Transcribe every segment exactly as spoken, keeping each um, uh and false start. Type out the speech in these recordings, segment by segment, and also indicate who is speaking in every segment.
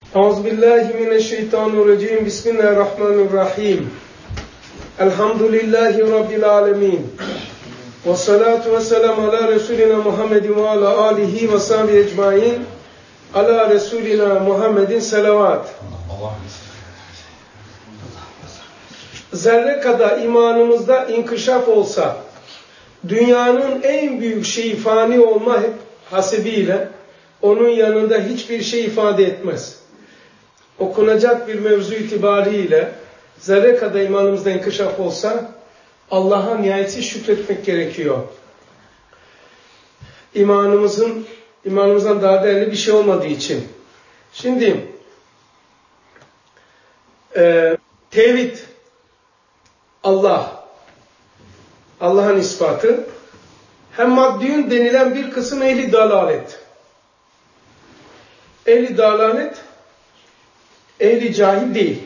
Speaker 1: Euzubillahimineşşeytanirracim. Bismillahirrahmanirrahim. Elhamdülillahi Rabbil alemin. Ve salatu ve selamu ala Resulina Muhammedin ve ala alihi ve sahbihi ecmain. Ala Resulina Muhammedin selavat. Zerre kadar imanımızda inkişaf olsa, dünyanın en büyük şeyi fani olma hasebiyle onun yanında hiçbir şey ifade etmez. Okunacak bir mevzu itibariyle zerre kadar imanımızda inkişaf olsa Allah'a nihayetsiz şükretmek gerekiyor. İmanımızın imanımızdan daha değerli bir şey olmadığı için. Şimdi e, tevhid, Allah, Allah'ın ispatı, hem maddiyun denilen bir kısım ehli dalalet. Ehli dalalet, ehli cahil değil.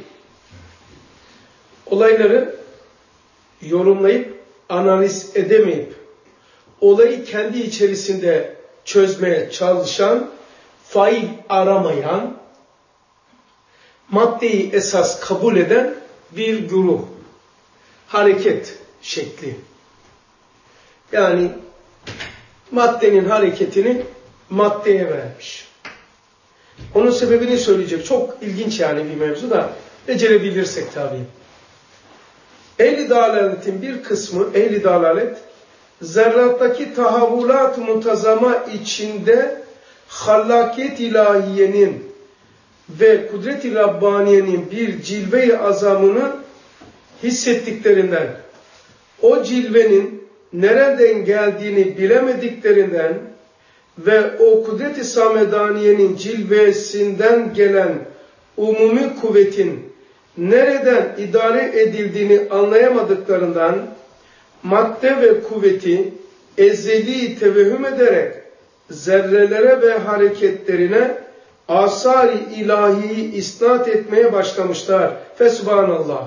Speaker 1: Olayları yorumlayıp, analiz edemeyip, olayı kendi içerisinde çözmeye çalışan, fail aramayan, maddeyi esas kabul eden bir güruh. Hareket şekli. Yani maddenin hareketini maddeye vermiş. Onun sebebini söyleyecek. Çok ilginç yani bir mevzu da becerebilirsek tabii. Ehli dalaletin bir kısmı, ehli dalalet, zerrattaki tahavvulat muntazama içinde hallakiyet ilahiyenin ve kudret-i Rabbaniye'nin bir cilve-i azamını hissettiklerinden, o cilvenin nereden geldiğini bilemediklerinden ve o kudret-i samedaniyenin cilvesinden gelen umumi kuvvetin nereden idare edildiğini anlayamadıklarından madde ve kuvveti ezeli tevehhüm ederek zerrelere ve hareketlerine asar-ı ilahiyi isnat etmeye başlamışlar. Fesubhanallah.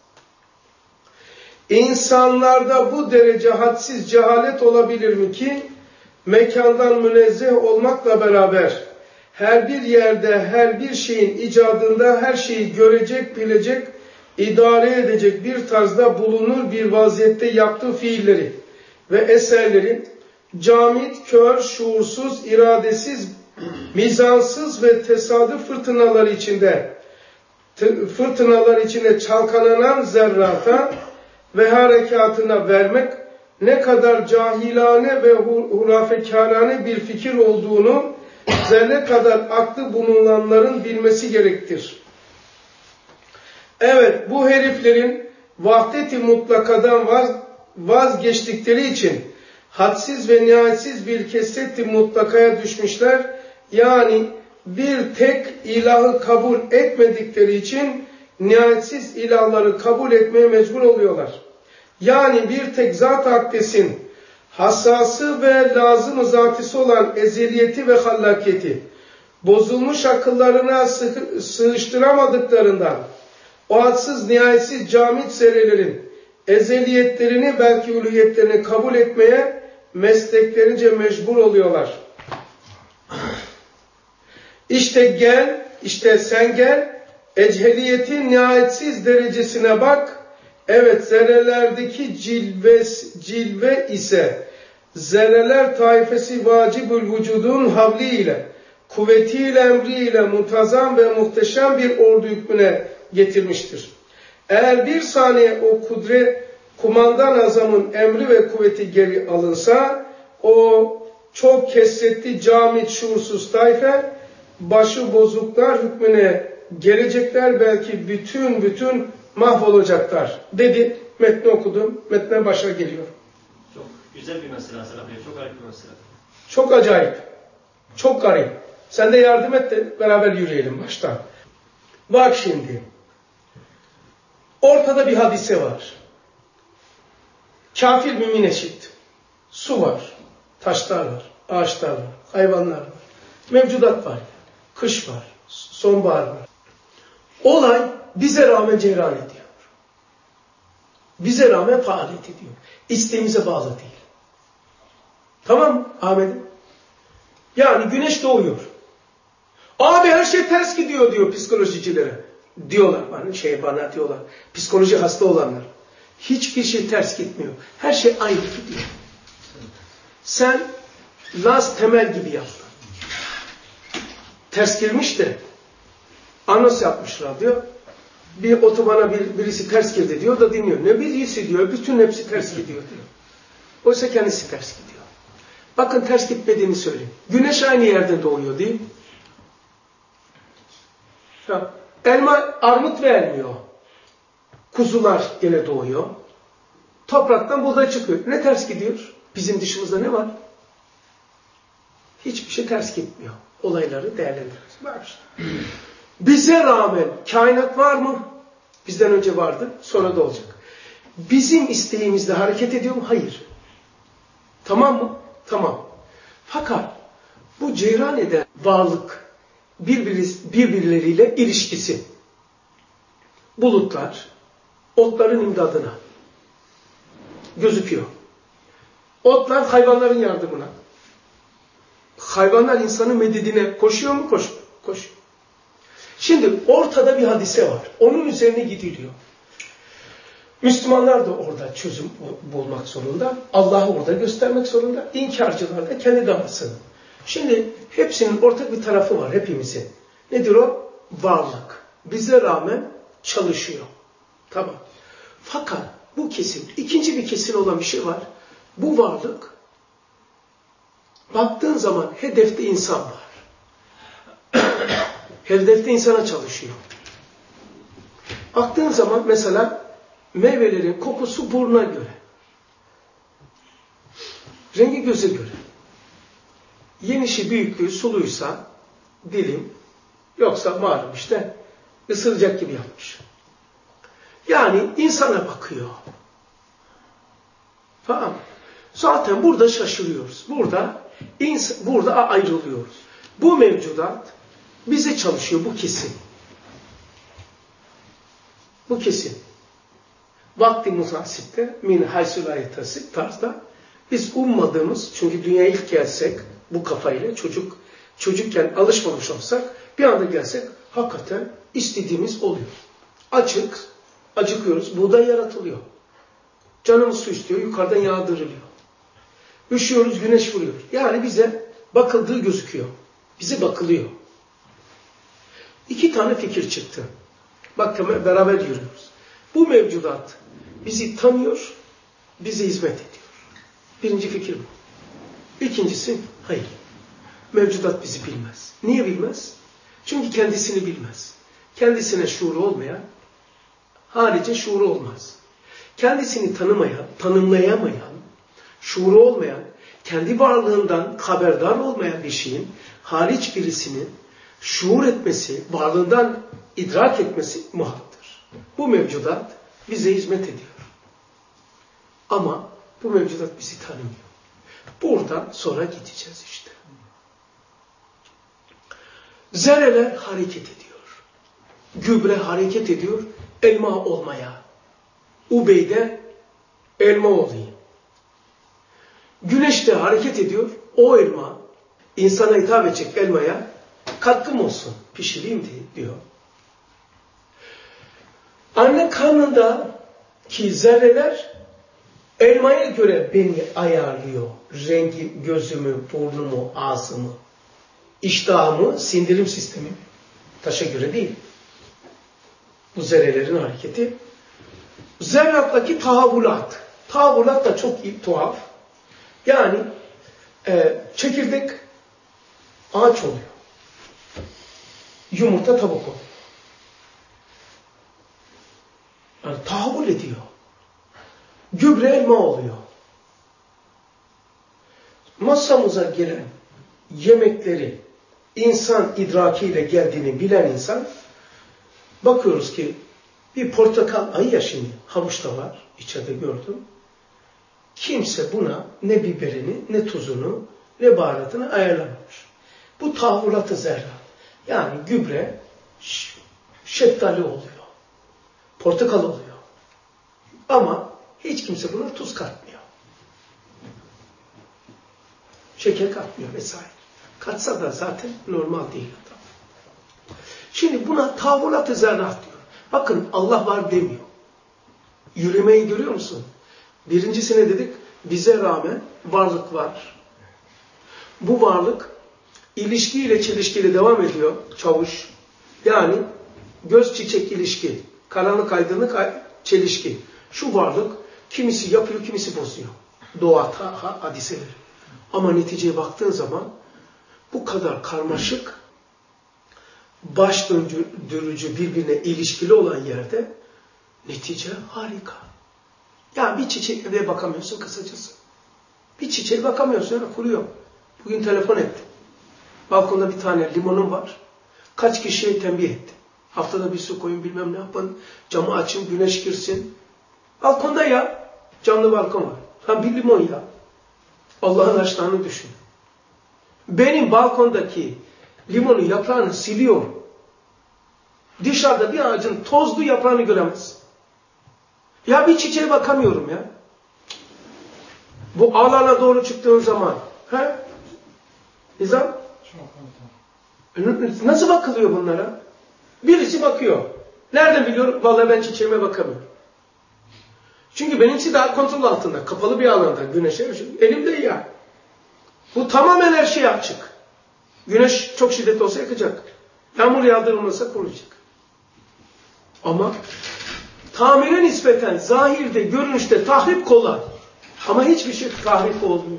Speaker 1: İnsanlarda bu derece hadsiz cehalet olabilir mi ki mekandan münezzeh olmakla beraber her bir yerde, her bir şeyin icadında her şeyi görecek, bilecek, idare edecek bir tarzda bulunur bir vaziyette yaptığı fiilleri ve eserleri camit, kör, şuursuz, iradesiz, mizansız ve tesadüf fırtınalar içinde fırtınalar içinde çalkalanan zerrata ve harekatına vermek ne kadar cahilane ve hurafekârane bir fikir olduğunu zerre kadar aklı bulunanların bilmesi gerektir. Evet, bu heriflerin vahdet-i mutlakadan vaz, vazgeçtikleri için hadsiz ve nihayetsiz bir kesret-i mutlakaya düşmüşler. Yani bir tek ilahı kabul etmedikleri için nihayetsiz ilahları kabul etmeye mecbur oluyorlar. Yani bir tek zat-ı akdesin hassası ve lazım-ı zatisi olan ezeliyeti ve hallakiyeti bozulmuş akıllarına sığıştıramadıklarından o hadsız nihayetsiz camit zerrelerin ezeliyetlerini belki uluhiyetlerini kabul etmeye mesleklerince mecbur oluyorlar. İşte gel, işte sen gel, echeliyetin nihayetsiz derecesine bak. Evet, zerrelerdeki cilve, cilve ise zerreler taifesi vacibül vücudun havliyle, kuvvetiyle, emriyle muntazam ve muhteşem bir ordu hükmüne getirmiştir. Eğer bir saniye o kudret, kumandan azamın emri ve kuvveti geri alınsa, o çok kesretli camit şuursuz tayfe, başı bozuklar hükmüne gelecekler, belki bütün bütün mahvolacaklar dedi. Metni okudum. Metne başa geliyor.
Speaker 2: Çok güzel bir mesele Hasan abi. Çok garip bir mesele.
Speaker 1: Çok acayip. Çok garip. Sen de yardım et de beraber yürüyelim baştan. Bak şimdi. Ortada bir hadise var. Kafir mümin eşit. Su var. Taşlar var. Ağaçlar var. Hayvanlar var. Mevcudat var. Kış var. Sonbahar var. Olay bize rağmen cereyan ediyor. Bize rağmen faaliyet ediyor. İsteğimize bağlı değil. Tamam mı Ahmet'im? Yani güneş doğuyor. Abi her şey ters gidiyor diyor psikolojicilere. Diyorlar bana, şey bana diyorlar. Psikoloji hasta olanlar. Hiçbir şey ters gitmiyor. Her şey aynı gidiyor. Sen Laz Temel gibi yaptın. Ters girmiş de anons yapmışlar diyor. Bir otobana bir, birisi ters girdi diyor da dinliyor. Ne birisi diyor, bütün hepsi ters gidiyor diyor. Oysa kendisi ters gidiyor. Bakın ters gitmediğini söyleyeyim. Güneş aynı yerden doğuyor değil mi? Ha. Elma armut vermiyor. Kuzular gene doğuyor. Topraktan buğday çıkıyor. Ne ters gidiyor? Bizim dışımızda ne var? Hiçbir şey ters gitmiyor. Olayları değerlendiriyoruz. Var işte. Bize rağmen kainat var mı? Bizden önce vardı, sonra da olacak. Bizim isteğimizle hareket ediyor mu? Hayır. Tamam mı? Tamam. Fakat bu ceyran eden varlık birbiri, birbirleriyle ilişkisi. Bulutlar, otların imdadına gözüküyor. Otlar hayvanların yardımına. Hayvanlar insanın mededine koşuyor mu? Koş, koşuyor. Şimdi ortada bir hadise var. Onun üzerine gidiliyor. Müslümanlar da orada çözüm bulmak zorunda. Allah'ı orada göstermek zorunda. İnkarcılar da kendi davasını. Şimdi hepsinin ortak bir tarafı var hepimizin. Nedir o? Varlık. Bize rağmen çalışıyor. Tamam. Fakat bu kesin, ikinci bir kesin olan bir şey var. Bu varlık, baktığın zaman hedefte insan var. Hedefte insana çalışıyor. Baktığın zaman mesela meyvelerin kokusu burnuna göre. Rengi göze göre. Yenişi büyüklüğü suluysa dilim, yoksa malum işte ısıracak gibi yapmış. Yani insana bakıyor. Tamam. Zaten burada şaşırıyoruz. Burada burada ayrılıyoruz. Bu mevcudat bize çalışıyor. Bu kesin. Bu kesin. Vakti münasipte min haysul ayetası tarzda biz ummadığımız, çünkü dünyaya ilk gelsek bu kafayla çocuk çocukken alışmamış olsak bir anda gelsek hakikaten istediğimiz oluyor. Açık, acıkıyoruz. Buğday yaratılıyor. Canımız su istiyor. Yukarıdan yağdırılıyor. Üşüyoruz. Güneş vuruyor. Yani bize bakıldığı gözüküyor. Bize bakılıyor. İki tane fikir çıktı. Bak beraber yürüyoruz. Bu mevcudat bizi tanıyor, bize hizmet ediyor. Birinci fikir bu. İkincisi, hayır. Mevcudat bizi bilmez. Niye bilmez? Çünkü kendisini bilmez. Kendisine şuuru olmayan, harici şuuru olmaz. Kendisini tanımayan, tanımlayamayan, şuuru olmayan, kendi varlığından haberdar olmayan bir şeyin hariç birisinin şuur etmesi, varlığından idrak etmesi muhaktır. Bu mevcudat bize hizmet ediyor. Ama bu mevcudat bizi tanımıyor. Buradan sonra gideceğiz işte. Zerreler hareket ediyor. Gübre hareket ediyor elma olmaya. Ubeyde elma olayım. Güneş de hareket ediyor. O elma insana hitap edecek elmaya katkım olsun. Pişireyim diyor. Anne karnındaki zerreler elmaya göre beni ayarlıyor. Rengi, gözümü, burnumu, ağzımı, iştahımı, sindirim sistemi. Taşa göre değil. Bu zerrelerin hareketi. Zerrattaki tahavvulat. Tahavvulat da çok iyi, tuhaf. Yani e, çekirdek ağaç oluyor. Yumurta tavuk oluyor. Yani tahavvul ediyor. Gübre elma oluyor. Masamıza gelen yemekleri insan idrakiyle geldiğini bilen insan, bakıyoruz ki bir portakal ayı ya şimdi, havuç da var, içeride gördüm. Kimse buna ne biberini, ne tuzunu, ne baharatını ayarlamamış. Bu tahavvulat-ı zerrat. Yani gübre şeftali oluyor. Portakal oluyor. Ama hiç kimse buna tuz katmıyor. Şeker katmıyor vesaire. Katsa da zaten normal değil. Şimdi buna tavulat-ı zerrat diyor. Bakın Allah var demiyor. Yürümeyi görüyor musun? Birincisine dedik, bize rağmen varlık var. Bu varlık ilişkiyle çelişkiyle devam ediyor. Çavuş. Yani göz çiçek ilişki, karanlık aydınlık çelişki. Şu varlık kimisi yapıyor, kimisi bozuyor. Doğa hadiseleri. Ama neticeye baktığın zaman bu kadar karmaşık, baş döndürücü birbirine ilişkili olan yerde netice harika. Ya bir çiçeğe bakamıyorsun kısacası. Bir çiçeğe bakamıyorsun, yani kuruyor. Bugün telefon ettim. Balkonda bir tane limonum var. Kaç kişiye tembih ettim. Haftada bir su koyun, bilmem ne yapın. Camı açın, güneş girsin. Balkonda ya. Camlı balkon var. Ha bir limon ya. Allah'ın aşkını düşün. Benim balkondaki limonun yaprağını siliyor. Dışarıda bir ağacın tozlu yaprağını göremez. Ya bir çiçeğe bakamıyorum ya. Bu alana doğru çıktığın zaman. He? Nizam? Nasıl bakılıyor bunlara? Birisi bakıyor. Nereden biliyorum? Vallahi ben çiçeğime bakamıyorum. Çünkü benimki daha kontrol altında. Kapalı bir alanda. Güneşe elimde ya. Bu tamamen her şeye açık. Güneş çok şiddetli olsa yakacak. Yağmur yağdırılmasa kuruyacak. Ama tamire nispeten zahirde, görünüşte tahrip kolay. Ama hiçbir şey tahrip olmuyor.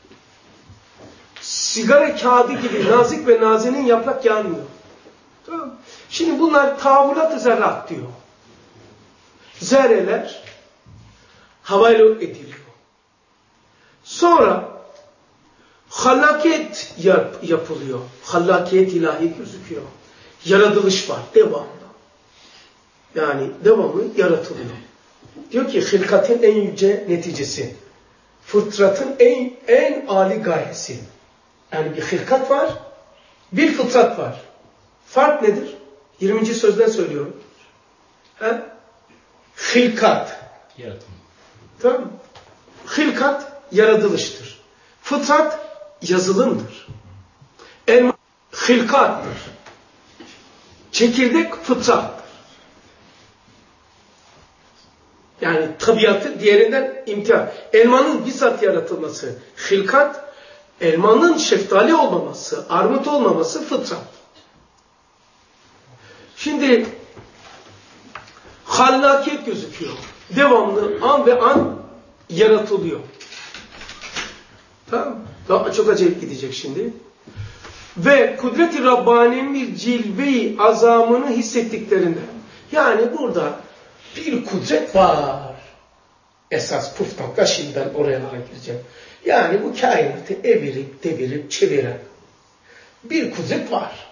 Speaker 1: Sigara kağıdı gibi nazik ve nazenin yaprak yanmıyor. Tamam. Şimdi bunlar tavulat-ı zerrat diyor. Zerreler havayla ediliyor. Sonra halaket yap, yapılıyor. Halakiyet ilahi gözüküyor. Yaratılış var devamlı. Yani devamlı yaratılıyor. Diyor ki hilkatin en yüce neticesi. Fıtratın en en âli gayesi. Yani bir hilkat var, bir fıtrat var. Fark nedir? yirminci sözden söylüyorum. He? Hilkat.
Speaker 3: Yaratım.
Speaker 1: Tamam mı? Hilkat yaratılıştır. Fıtrat yazılımdır. Elma hilkattır. Çekirdek fıtrattır. Yani tabiatı diğerinden imtihan. Elmanın bizzat yaratılması hilkat, elmanın şeftali olmaması, armut olmaması fıtrat. Şimdi hallakiyet gözüküyor. Devamlı an ve an yaratılıyor. Tamam. Daha çok acayip gidecek şimdi. Ve kudret-i Rabbani'nin bir cilve-i azamını hissettiklerinde. Yani burada bir kudret var. Esas puf nokta, şimdiden oralara gireceğim. Yani bu kainatı evirip devirip çeviren bir kudret var.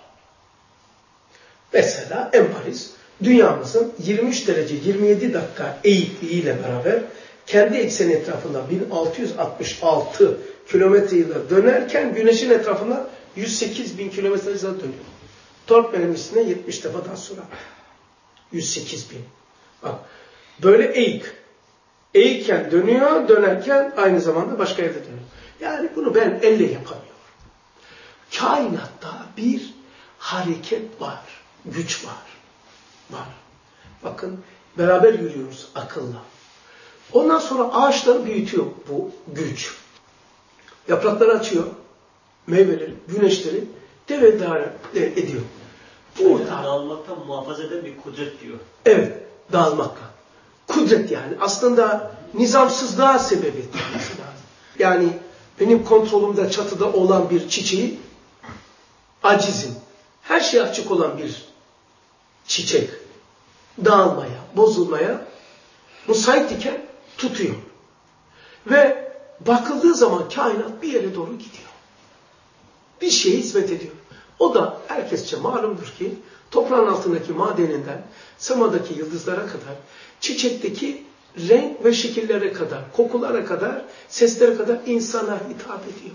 Speaker 1: Mesela en bariz dünyamızın yirmi üç derece yirmi yedi dakika eğikliğiyle beraber kendi ekseni etrafında bin altı yüz altmış altı kilometre yılda dönerken güneşin etrafında yüz sekiz bin kilometre hızla dönüyor. Torpedo'nun üstüne yetmiş defa daha sonra. yüz sekiz bin. Bak böyle eğik. Eğikken dönüyor, dönerken aynı zamanda başka yerde dönüyor. Yani bunu ben elle yapamıyorum. Kainatta bir hareket var, güç var. Var. Bakın beraber yürüyoruz akılla. Ondan sonra ağaçları büyütüyor bu güç. Yaprakları açıyor, meyveleri, güneşleri devedar ediyor. Burada
Speaker 2: Yani dağılmaktan muhafaza eden bir kudret diyor.
Speaker 1: Evet, dağılmaktan. Kudret yani. Aslında nizamsızlığa sebebiyet vermesi lazım. Yani benim kontrolümde çatıda olan bir çiçeği acizim. Her şey açık olan bir çiçek dağılmaya, bozulmaya müsait iken tutuyor. Ve bakıldığı zaman kainat bir yere doğru gidiyor. Bir şeye hizmet ediyor. O da herkesçe malumdur ki toprağın altındaki madeninden semadaki yıldızlara kadar, çiçekteki renk ve şekillere kadar, kokulara kadar, seslere kadar insana hitap ediyor.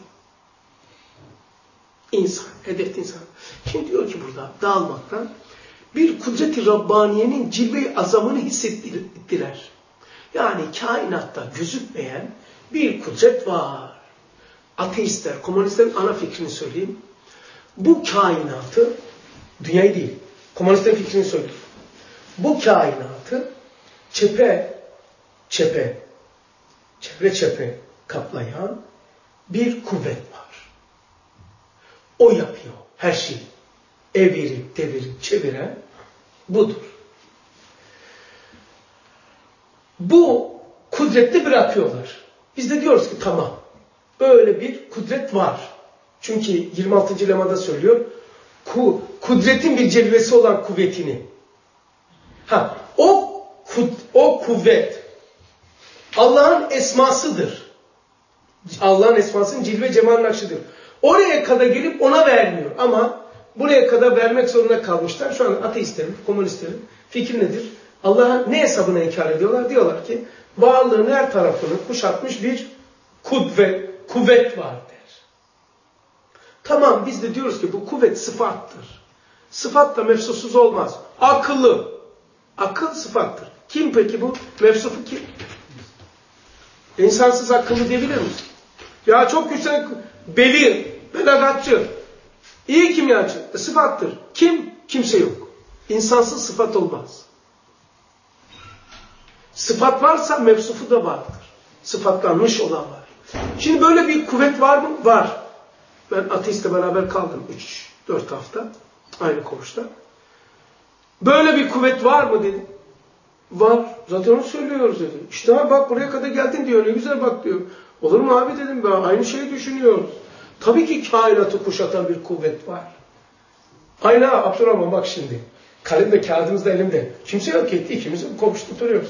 Speaker 1: İnsan, hedefli insan. Şimdi diyor ki burada dağılmaktan bir kudret-i Rabbaniye'nin cilve-i azamını hissettiler. Yani kainatta gözükmeyen bir kudret var. Ateistler, komünistlerin ana fikrini söyleyeyim. Bu kainatı, dünyayı değil, Komünistlerin fikrini söylüyorum. Bu kainatı çepe çepe çevre çepe kaplayan bir kuvvet var. O yapıyor her şeyi. Evirip devirip çeviren budur. Bu kudreti bırakıyorlar. Biz de diyoruz ki tamam. Böyle bir kudret var. Çünkü yirmi altıncı lemada söylüyor. Ku, kudretin bir cilvesi olan kuvvetini. Ha, o o kuvvet Allah'ın esmasıdır. Allah'ın esmasının cilve cemal nakşidir. Oraya kadar gelip ona vermiyor. Ama buraya kadar vermek zorunda kalmışlar. Şu an ateistlerin, komünistlerin fikri nedir? Allah'a ne hesabına inkar ediyorlar? Diyorlar ki varlığın her tarafını kuşatmış bir kudret, kuvvet var der. Tamam, biz de diyoruz ki bu kuvvet sıfattır. Sıfat da mefsusuz olmaz. Akıllı. Akıl sıfattır. Kim peki bu? Mefsufu kim? İnsansız akıllı diyebilir misin? Ya çok güzel, beli, belagatçı, iyi kimyacı, e, sıfattır. Kim? Kimse yok. İnsansız sıfat olmaz. Sıfat varsa mevsufu da vardır. Sıfatlanmış olan var. Şimdi böyle bir kuvvet var mı? Var. Ben ateistle beraber kaldım üç dört hafta. Aynı koğuşta. Böyle bir kuvvet var mı dedim. Var. Zaten onu söylüyoruz dedim. İşte abi bak buraya kadar geldin diyor. Ne güzel bak diyor. Olur mu abi dedim. Ben aynı şeyi düşünüyoruz. Tabii ki kainatı kuşatan bir kuvvet var. Aynen Abdurrahman bak şimdi. Kalem ve kağıdımız da elimde. Kimse yok etti. İkimiz konuştuk duruyoruz.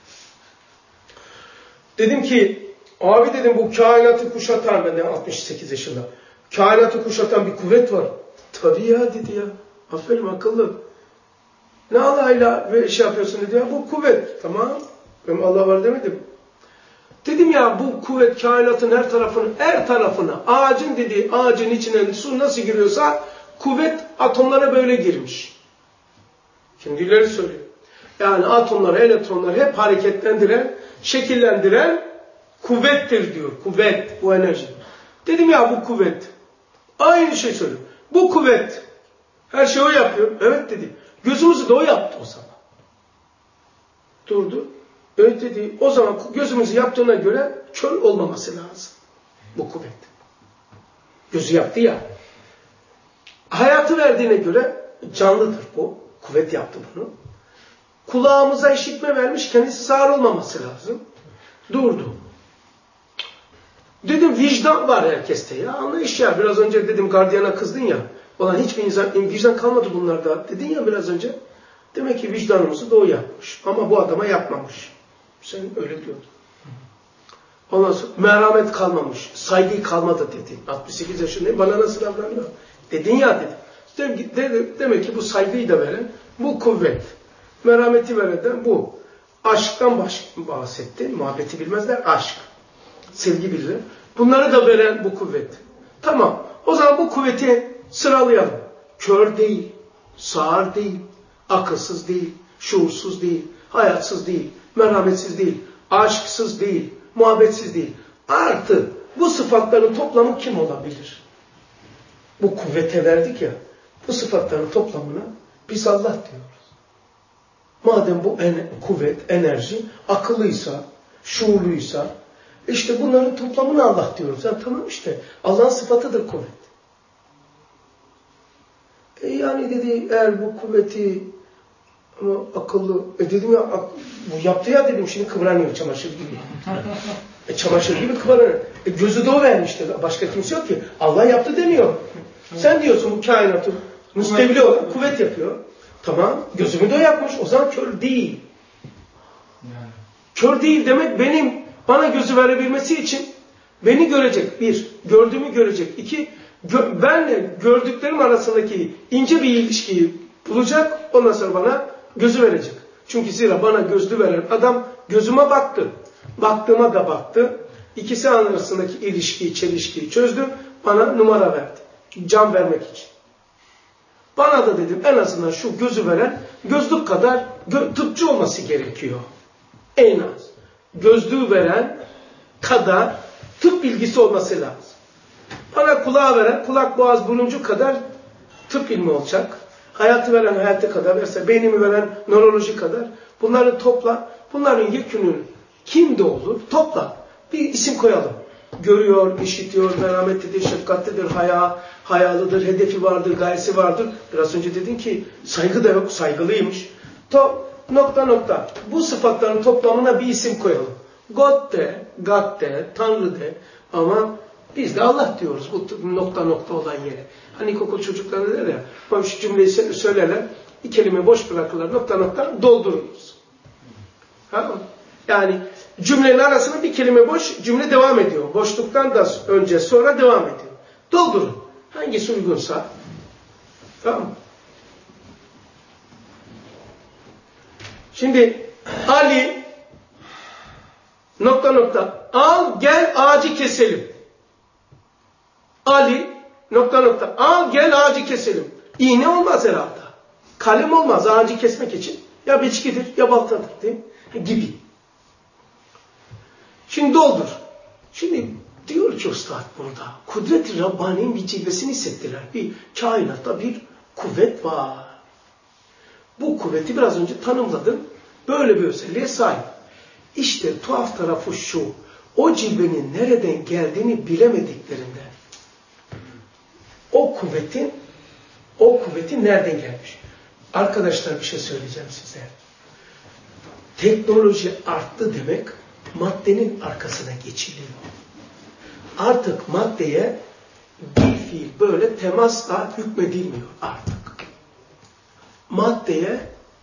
Speaker 1: Dedim ki abi dedim bu kainatı kuşatan, ben de altmış sekiz yaşında. Kainatı kuşatan bir kuvvet var. Tabii ya dedi ya. Aferin akıllı. Ne Allah'ıyla ve şey yapıyorsun dedi ya. Bu kuvvet. Tamam. Ben Allah var demedim. Dedim ya bu kuvvet kainatın her tarafını, her tarafına, ağacın dediği ağacın içine su nasıl giriyorsa kuvvet atomlara böyle girmiş. Şimdi ileri söylüyor. Yani atomları, elektronları hep hareketlendiren, şekillendiren kuvvettir diyor. Kuvvet, bu enerji. Dedim ya bu kuvvet. Aynı şey söylüyor. Bu kuvvet. Her şeyi o yapıyor. Evet dedi. Gözümüzü de o yaptı o zaman. Durdu. Evet dedi. O zaman gözümüzü yaptığına göre kör olmaması lazım. Bu kuvvet. Gözü yaptı ya. Hayatı verdiğine göre canlıdır bu. Kuvvet yaptı bunu. Kulağımıza işitme vermiş, kendisi sağır olmaması lazım. Durdu. Dedim vicdan var herkeste ya. Anlayış ya. Biraz önce dedim gardiyana kızdın ya. Olan hiçbir insan, vicdan kalmadı bunlarda. Dedin ya biraz önce. Demek ki vicdanımızı da o yapmış. Ama bu adama yapmamış. Sen öyle diyordun. Ondan sonra merhamet kalmamış. Saygı kalmadı dedin. altmış sekiz yaşındayım. Bana nasıl davranıyor? Dedin ya dedim. Demek ki bu saygıyı da veren bu kuvvet. Merhameti veren bu. Aşktan bahsetti. Muhabbeti bilmezler. Aşk. Sevgi bilirler. Bunları da veren bu kuvvet. Tamam. O zaman bu kuvveti sıralayalım. Kör değil. Sağır değil. Akılsız değil. Şuursuz değil. Hayatsız değil. Merhametsiz değil. Aşksız değil. Muhabbetsiz değil. Artı bu sıfatların toplamı kim olabilir? Bu kuvvete verdik ya. Bu sıfatların toplamına biz Allah diyoruz. Madem bu en, kuvvet, enerji akıllıysa, şuurluysa, işte bunların toplamını Allah diyoruz. Yani tamam işte. Allah'ın sıfatıdır kuvvet. E yani dedi eğer bu kuvveti ama akıllı, e dedim ya bu yaptı ya dedim şimdi kıvranıyor çamaşır gibi. e çamaşır gibi kıvranıyor. E gözü de o vermişti. Başka kimse yok ki. Allah yaptı demiyor. Sen diyorsun bu kainatı müstevli olan kuvvet yapıyor. Tamam. Gözümü de o yapmış. O zaman kör değil. Yani. Kör değil demek benim bana gözü verebilmesi için beni görecek. Bir, gördüğümü görecek. İki, gö benle gördüklerim arasındaki ince bir ilişkiyi bulacak. Ondan sonra bana gözü verecek. Çünkü zira bana gözlü veren adam gözüme baktı. Baktığıma da baktı. İkisi arasındaki ilişkiyi, çelişkiyi çözdü. Bana numara verdi. Can vermek için. Bana da dedim en azından şu gözü veren gözlük kadar gö tıpçı olması gerekiyor. En az. Gözlüğü veren kadar tıp bilgisi olması lazım. Bana kulağı veren kulak boğaz buruncu kadar tıp ilmi olacak. Hayatı veren hayatı kadar, mesela beynimi veren nöroloji kadar. Bunları topla. Bunların yekünün kimde olur? Topla. Bir isim koyalım. Görüyor, işitiyor, merhametlidir, şefkatlidir, haya, hayalıdır, hedefi vardır, gayesi vardır. Biraz önce dedin ki saygı da yok, saygılıymış. Top, nokta nokta. Bu sıfatların toplamına bir isim koyalım. God de, God de, Tanrı de. Ama biz de Allah diyoruz bu nokta nokta olan yere. Hani ilkokul çocukları der ya, şu cümleyi söylerler, bir kelime boş bırakırlar, nokta nokta doldururuz. Tamam. Yani cümlenin arasında bir kelime boş, cümle devam ediyor. Boşluktan da önce sonra devam ediyor. Doldurun. Hangisi uygunsa. Tamam. Şimdi Ali nokta nokta al gel ağacı keselim. Ali nokta nokta al gel ağacı keselim. İğne olmaz herhalde. Kalem olmaz ağacı kesmek için. Ya biçkidir ya baltadır değil mi? Gibi. Şimdi doldur. Şimdi diyor ki Üstad burada, kudret-i Rabbani'nin bir cilvesini hissettiler. Bir kainatta bir kuvvet var. Bu kuvveti biraz önce tanımladım. Böyle bir özelliğe sahip. İşte tuhaf tarafı şu, o cilvenin nereden geldiğini bilemediklerinde, o kuvvetin, o kuvvetin nereden gelmiş? Arkadaşlar bir şey söyleyeceğim size. Teknoloji arttı demek, maddenin arkasına geçiliyor. Artık maddeye bir fiil böyle temasla hükmedilmiyor artık. Maddeye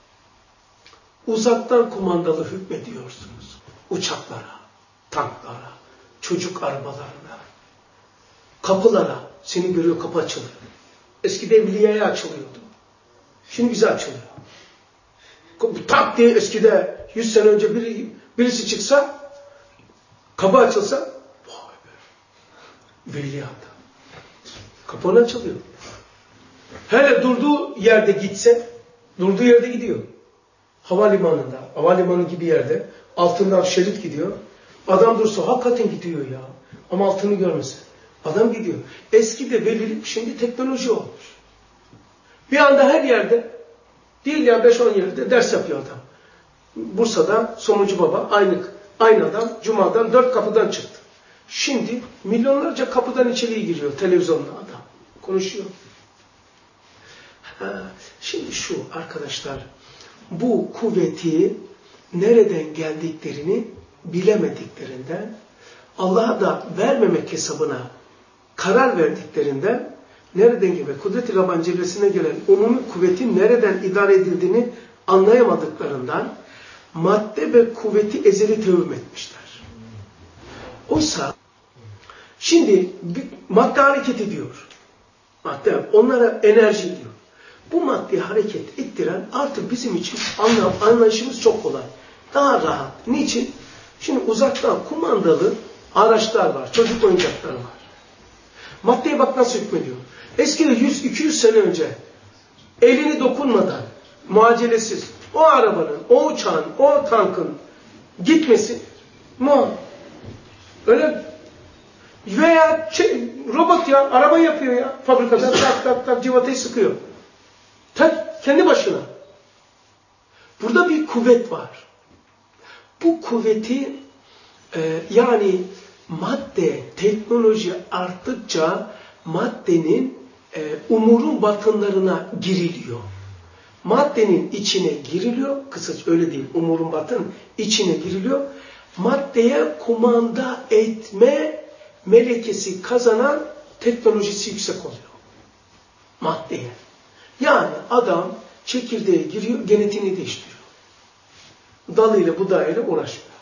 Speaker 1: uzaktan kumandalı hükmediyorsunuz. Uçaklara, tanklara, çocuk arabalarına, kapılara. Seni görüyor, kapı açılıyor. Eskiden evliyaya açılıyordu. Şimdi bize açılıyor. Tak diye eskide yüz sene önce biri, birisi çıksa, kapı açılsa, vay be, veliyata. Kapı açılıyor. Hele durduğu yerde gitse, durduğu yerde gidiyor. Havalimanında, havalimanı gibi yerde, altından şerit gidiyor. Adam dursa hakikaten gidiyor ya. Ama altını görmese. Adam gidiyor. Eskide velilik, şimdi teknoloji olmuş. Bir anda her yerde, değil ya beş on yerde ders yapıyor adam. Bursa'da Somuncu Baba, aynı, aynı adam, Cuma'dan dört kapıdan çıktı. Şimdi milyonlarca kapıdan içeriye giriyor televizyonda adam. Konuşuyor. Ha, şimdi şu arkadaşlar, bu kuvveti nereden geldiklerini bilemediklerinden, Allah'a da vermemek hesabına karar verdiklerinden, nereden gibi Kudret-i Rabbani cilvesine gelen umumi kuvvetin nereden idare edildiğini anlayamadıklarından madde ve kuvveti ezeli tevhüm etmişler. Oysa şimdi bir madde hareket ediyor. Madde onlara enerji diyor. Bu maddeyi hareket ettiren artık bizim için anlam, anlayışımız çok kolay. Daha rahat. Niçin? Şimdi uzaktan kumandalı araçlar var. Çocuk oyuncakları var. Maddeye bak nasıl hükmediyor. Eskiden yüz iki yüz sene önce elini dokunmadan, muacelesiz o arabanın, o uçağın, o tankın gitmesi mu? Öyle veya şey, robot ya, araba yapıyor ya. Fabrikada tak tak tak civatayı sıkıyor. Tak, kendi başına. Burada bir kuvvet var. Bu kuvveti e, yani madde, teknoloji arttıkça maddenin e, umurun batınlarına giriliyor. Maddenin içine giriliyor, kısaca öyle değil, umurun batın içine giriliyor. Maddeye kumanda etme melekesi kazanan teknolojisi yüksek oluyor. Maddeye. Yani adam çekirdeğe giriyor, genetiğini değiştiriyor. Dalıyla budağıyla uğraşmıyor.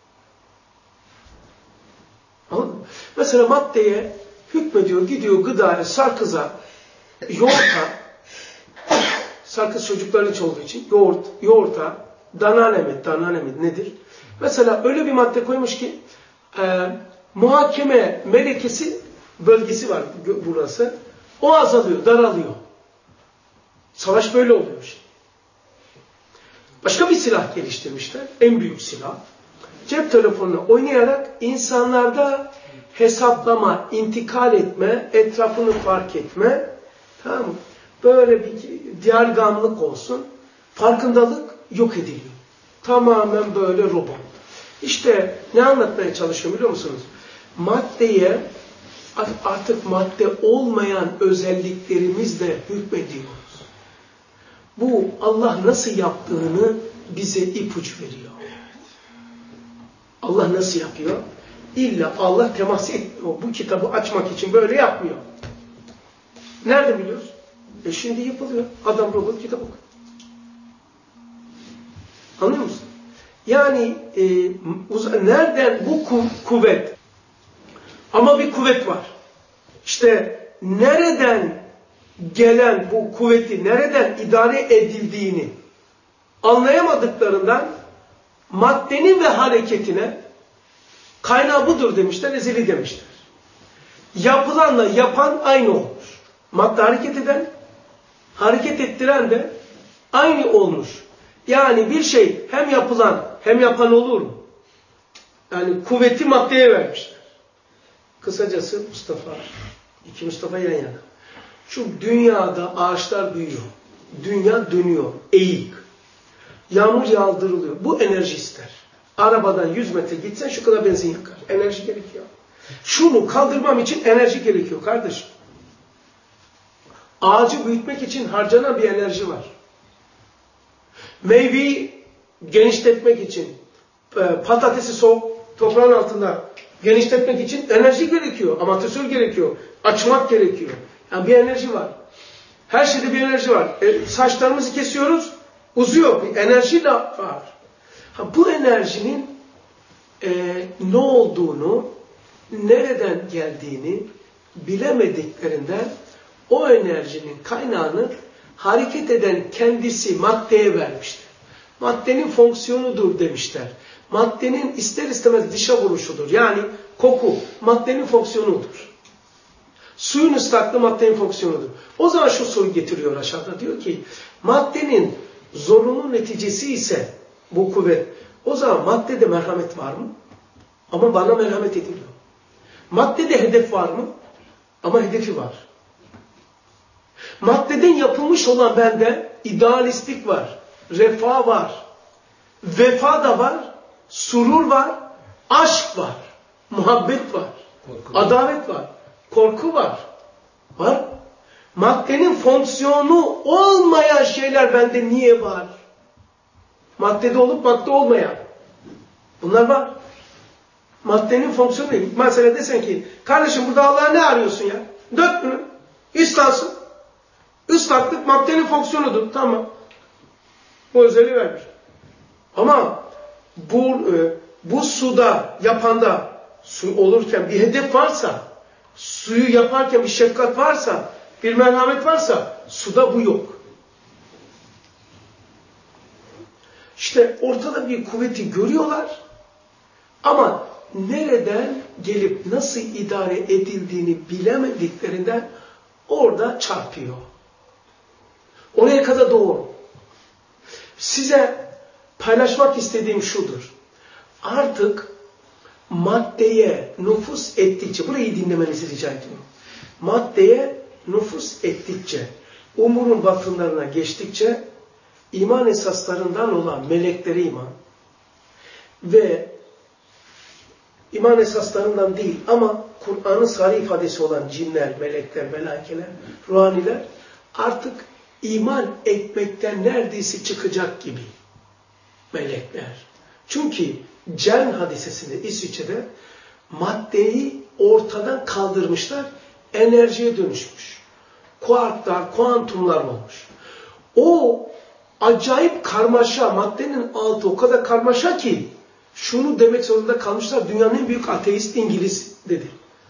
Speaker 1: Anladın mı? Mesela maddeye hükmediyor, gidiyor gıdaya, sarkıza, yoğurta, sarkız çocukların içi olduğu için yoğurt, yoğurta, dananemit, dananemit nedir? Mesela öyle bir madde koymuş ki e, muhakeme melekesi bölgesi var burası. O azalıyor, daralıyor. Savaş böyle oluyor işte. Başka bir silah geliştirmişler. En büyük silah. Cep telefonuna oynayarak insanlarda hesaplama, intikal etme, etrafını fark etme. Tamam mı? böyle bir diyalgamlık olsun. Farkındalık yok ediliyor. Tamamen böyle robot. İşte ne anlatmaya çalışıyorum biliyor musunuz? Maddeye artık madde olmayan özelliklerimizle hükmediyoruz. Bu Allah nasıl yaptığını bize ipucu veriyor. Allah nasıl yapıyor? İlla Allah temas etmiyor. Bu kitabı açmak için böyle yapmıyor. Nerede biliyoruz? E şimdi yapılıyor. Adam robot kitap okuyor. Anlıyor musun? Yani e, nereden bu ku kuvvet? Ama bir kuvvet var. İşte nereden gelen bu kuvveti, nereden idare edildiğini anlayamadıklarından maddenin ve hareketine kaynağı budur demişler, ezeli demişler. Yapılanla yapan aynı olmuş. Madde hareket eden, hareket ettiren de aynı olmuş. Yani bir şey hem yapılan hem yapan olur mu? Yani kuvveti maddeye vermişler. Kısacası Mustafa, iki Mustafa yan yana. Şu dünyada ağaçlar büyüyor. Dünya dönüyor, eğik. Yağmur yağdırılıyor. Bu enerji ister. Arabadan yüz metre gitsen şu kadar benzin yakar. Enerji gerekiyor. Şunu kaldırmam için enerji gerekiyor kardeşim. Ağacı büyütmek için harcanan bir enerji var. Meyveyi genişletmek için, patatesi soğuk toprağın altında genişletmek için enerji gerekiyor. Amatör gerekiyor. Açmak gerekiyor. Yani bir enerji var. Her şeyde bir enerji var. E, saçlarımızı kesiyoruz, uzuyor. Bir enerji de var. Ha, bu enerjinin e, ne olduğunu, nereden geldiğini bilemediklerinden o enerjinin kaynağını hareket eden kendisi maddeye vermişler. Maddenin fonksiyonudur demişler. Maddenin ister istemez dışa vuruşudur. Yani koku maddenin fonksiyonudur. Suyun ıslaklığı maddenin fonksiyonudur. O zaman şu soru getiriyor aşağıda. Diyor ki maddenin zorunlu neticesi ise bu kuvvet. O zaman maddede merhamet var mı? Ama bana merhamet ediliyor. Maddede hedef var mı? Ama hedefi var. Maddeden yapılmış olan bende idealistlik var. Refah var. Vefa da var. Surur var. Aşk var. Muhabbet var. Korku. Adalet var. Korku var. Var. Maddenin fonksiyonu olmayan şeyler bende niye var? Maddede olup madde olmayan. Bunlar var. Maddenin fonksiyonu değil. Mesela desen ki, kardeşim burada Allah'a ne arıyorsun ya? Dök bunu. İslansın. Islaklık maddenin fonksiyonudur. Tamam. Bu özelliği vermiş. Ama bu, bu suda, yapanda su olurken bir hedef varsa, suyu yaparken bir şefkat varsa, bir merhamet varsa, suda bu yok. İşte ortada bir kuvveti görüyorlar ama nereden gelip nasıl idare edildiğini bilemediklerinden orada çarpıyor. Oraya kadar doğru. Size paylaşmak istediğim şudur. Artık maddeye nüfuz ettikçe, burayı dinlemenizi rica ediyorum. Maddeye nüfuz ettikçe, umurun batınlarına geçtikçe, iman esaslarından olan meleklere iman ve iman esaslarından değil ama Kur'an'ın sarı ifadesi olan cinler, melekler, melaikeler, ruhaniler artık iman etmekten neredeyse çıkacak gibi melekler. Çünkü Cern hadisesinde İsviçre'de maddeyi ortadan kaldırmışlar, enerjiye dönüşmüş. Kuarklar, kuantumlar olmuş. O acayip karmaşa, maddenin altı o kadar karmaşa ki şunu demek zorunda kalmışlar, dünyanın en büyük ateist İngiliz dedi.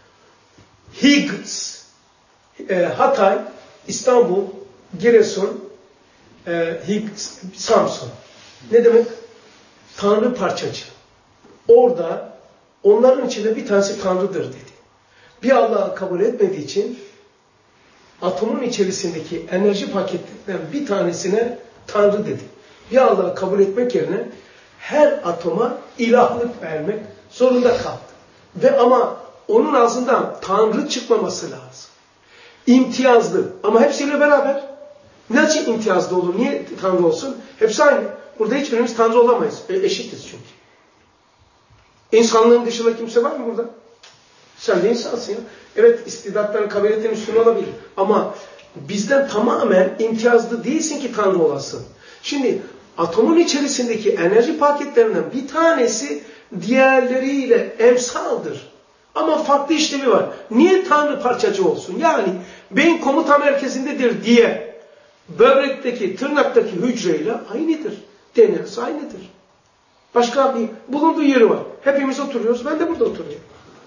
Speaker 1: Higgs, e, Hatay, İstanbul, Giresun, e, Higgs, Samsun. Ne demek? Tanrı parçacı. Orada onların içinde bir tanesi Tanrı'dır dedi. Bir Allah'ı kabul etmediği için atomun içerisindeki enerji paketlerinden bir tanesine Tanrı dedi. Bir Allah'ı kabul etmek yerine her atoma ilahlık vermek zorunda kaldı. Ve ama onun ağzından Tanrı çıkmaması lazım. İmtiyazlı ama hepsiyle beraber Niçin imtiyazlı olur? Niye Tanrı olsun? Hepsi aynı. Burada hiçbirimiz Tanrı olamayız. E, eşitiz çünkü. İnsanlığın dışında kimse var mı burada? Sen de insansın ya. Evet, istidatların, kabiliyetin üstüne olabilir. Ama bizden tamamen imtiyazlı değilsin ki Tanrı olasın. Şimdi atomun içerisindeki enerji paketlerinden bir tanesi diğerleriyle emsaldır. Ama farklı işlevi var. Niye Tanrı parçacı olsun? Yani beyin komuta merkezindedir diye böbrekteki, tırnaktaki hücreyle aynıdır. D N A'sı aynıdır. Başka bir bulunduğu yeri var. Hepimiz oturuyoruz. Ben de burada oturuyorum.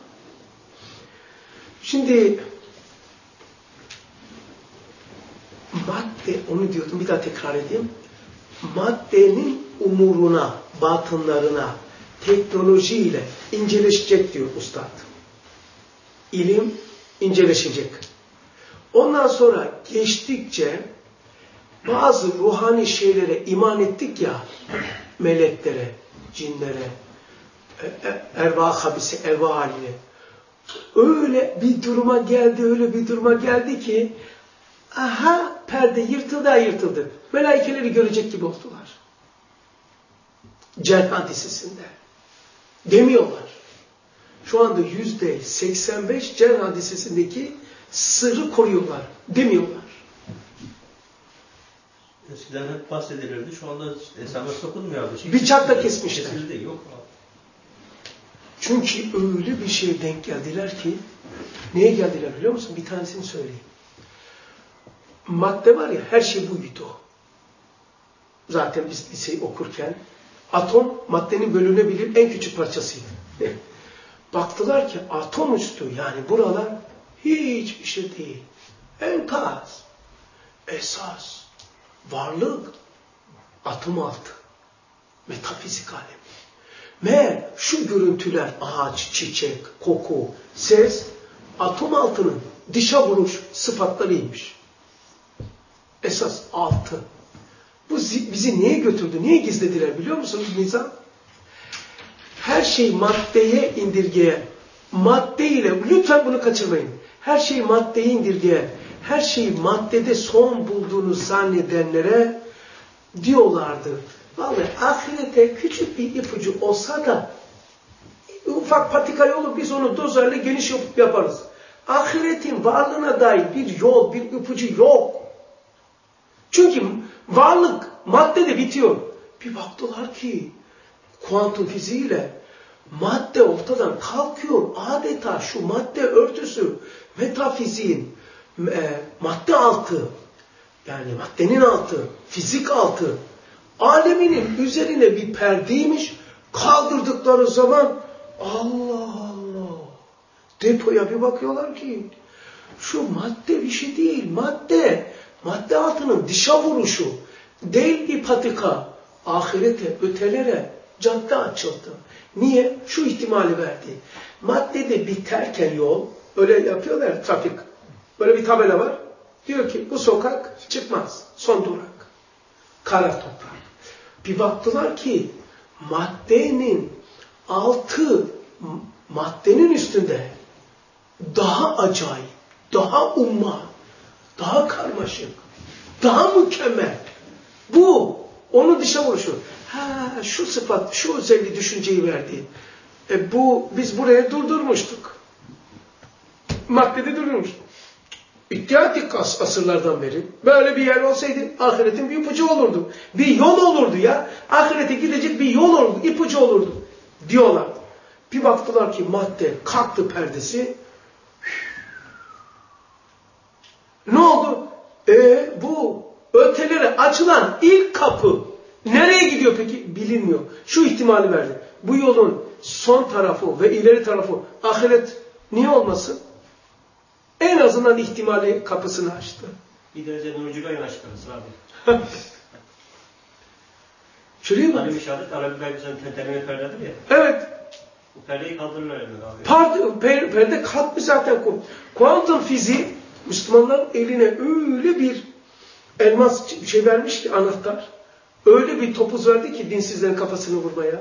Speaker 1: Şimdi madde, onu diyordum, bir daha tekrar edeyim. Maddenin umuruna, batınlarına, teknolojiyle inceleşecek diyor Üstad. İlim inceleşecek. Ondan sonra geçtikçe bazı ruhani şeylere iman ettik ya, meleklere, cinlere, ervah habisi, ervah haline. Öyle bir duruma geldi, öyle bir duruma geldi ki aha perde yırtıldı, yırtıldı. Melaikeleri görecek gibi oldular. Cenn hadisesinde. Demiyorlar. Şu anda yüzde seksen beş Cenn hadisesindeki sırrı koruyorlar. Demiyorlar.
Speaker 2: Eskiden hep bahsedilirdi. Şu anda esamet okunmuyor.
Speaker 1: Bir çakta kesmişler.
Speaker 2: Kesildi, yok abi.
Speaker 1: Çünkü öyle bir şeye denk geldiler ki, neye geldiler biliyor musun? Bir tanesini söyleyeyim. Madde var ya, her şey buydu. Zaten biz liseyi okurken, atom maddenin bölünebilir en küçük parçasıydı. Baktılar ki atom üstü, yani buralar hiçbir şey değil. Enkaz, esas, varlık, atom altı, metafizik alemi. Meğer şu görüntüler, ağaç, çiçek, koku, ses, atom altının dışa vuruş sıfatlarıymış. Esas altı. Bu bizi neye götürdü, niye gizlediler biliyor musunuz Nizam? Her şey maddeye indirgeyen, madde ile, lütfen bunu kaçırmayın. Her şeyi maddeye indirgeyen, her şeyi maddede son bulduğunu zannedenlere diyorlardı. Vallahi ahirete küçük bir ipucu olsa da ufak patika olur, biz onu dozerle geniş yapıp yaparız. Ahiretin varlığına dair bir yol, bir ipucu yok. Çünkü varlık maddede bitiyor. Bir baktılar ki kuantum fiziğiyle madde ortadan kalkıyor. Adeta şu madde örtüsü metafiziğin e, madde altı, yani maddenin altı, fizik altı aleminin üzerine bir perdeymiş. Kaldırdıkları zaman Allah Allah, depoya bir bakıyorlar ki şu madde bir şey değil. Madde, madde altının dışa vuruşu değil bir patika. Ahirete, ötelere cadde açıldı. Niye? Şu ihtimali verdi. Maddede biterken yol, öyle yapıyorlar trafik. Böyle bir tabela var. Diyor ki bu sokak çıkmaz. Son durak. Kara toprak. Bir baktılar ki maddenin altı, maddenin üstünde daha acayip, daha umma, daha karmaşık, daha mükemmel. Bu, onun dışa vuruşu. Ha, şu sıfat, şu özelliği, düşünceyi verdi. E bu, biz buraya durdurmuştuk. Maddede durdurmuştuk. İddia ettik as asırlardan beri. Böyle bir yer olsaydı ahiretin bir ipucu olurdu. Bir yol olurdu ya. Ahirete gidecek bir yol olurdu, ipucu olurdu diyorlar. Bir baktılar ki madde kalktı perdesi. Ne oldu? E bu ötelere açılan ilk kapı nereye gidiyor peki? Bilinmiyor. Şu ihtimali verdi. Bu yolun son tarafı ve ileri tarafı ahiret niye olmasın? En azından ihtimali kapısını açtı.
Speaker 2: Bir derece nurcuyla yanaştırırız abi.
Speaker 1: Şuraya mı?
Speaker 2: Alim işaret, Arabi belgesel tenteneme perdedir ya.
Speaker 1: Evet.
Speaker 2: Bu perdeyi kaldırırlar yani abi.
Speaker 1: Perde, per, perde kalkmış zaten. Kuantum fiziği Müslümanların eline öyle bir elmas bir şey vermiş ki, anahtar. Öyle bir topuz verdi ki dinsizlerin kafasını vurmaya.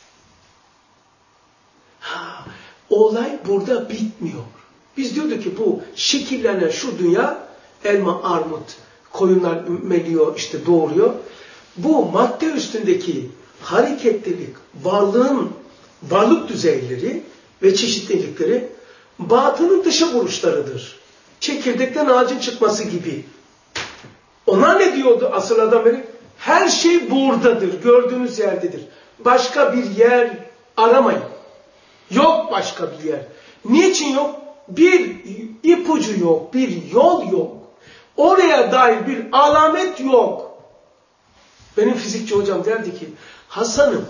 Speaker 1: Ha, olay burada bitmiyor. Biz diyorduk ki bu şekillenen şu dünya elma, armut, koyunlar ümeliyor, işte doğuruyor. Bu madde üstündeki hareketlilik, varlığın, varlık düzeyleri ve çeşitlilikleri batının dışa vuruşlarıdır. Çekirdekten ağacın çıkması gibi. Onlar ne diyordu asırlardan beri? Her şey buradadır, gördüğünüz yerdedir. Başka bir yer aramayın. Yok başka bir yer. Niçin yok? Bir ipucu yok, bir yol yok. Oraya dair bir alamet yok. Benim fizikçi hocam derdi ki, Hasan'ım,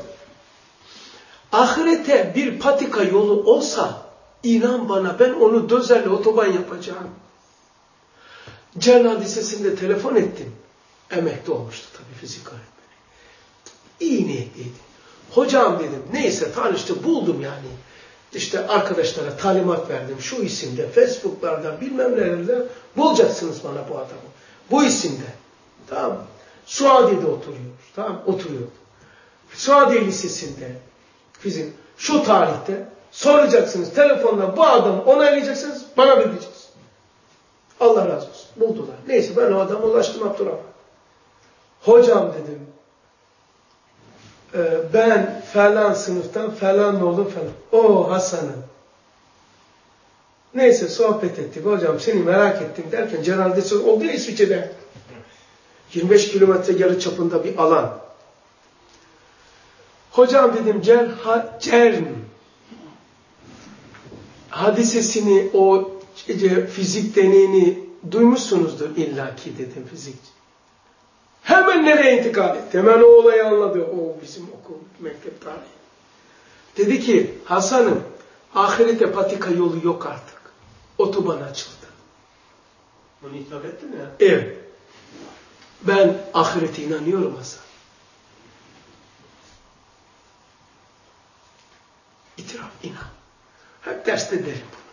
Speaker 1: ahirete bir patika yolu olsa, inan bana ben onu dözerle otoban yapacağım. Cern hadisesinde telefon ettim. Emekli olmuştu tabii fizik öğretmeni. İyi niyetliydi. Hocam dedim, neyse tanıştı, buldum yani. İşte arkadaşlara talimat verdim. Şu isimde, Facebook'lardan bilmem nelerden bulacaksınız bana bu adamı. Bu isimde. Tamam. Suadiye'de oturuyor. Tamam, oturuyor. Suadiye Lisesi'nde fizik. Şu tarihte soracaksınız telefonla bu adamı onaylayacaksınız, bana bildireceksiniz. Allah razı olsun. Buldular. Neyse ben o adama ulaştım Abdurrahman. Hocam dedim, ben falan sınıftan falan oğlum falan. O Hasan'ım. Neyse sohbet ettik. Hocam seni merak ettim derken Cenaldesi oldu ya İsviçre'de. yirmi beş kilometre yarı çapında bir alan. Hocam dedim Cern, ha, Cern hadisesini, o fizik deneyini duymuşsunuzdur illaki dedim fizikçi. Hemen nereye intikal etti? Hemen o olayı anladı. O bizim okul, mektep tarihi. Dedi ki, Hasan'ım, ahirete patika yolu yok artık. Otoban açıldı.
Speaker 2: Bunu itiraf ettin mi ya?
Speaker 1: Evet. Ben ahirete inanıyorum Hasan. İtiraf, inan. Hep derste derim bunu.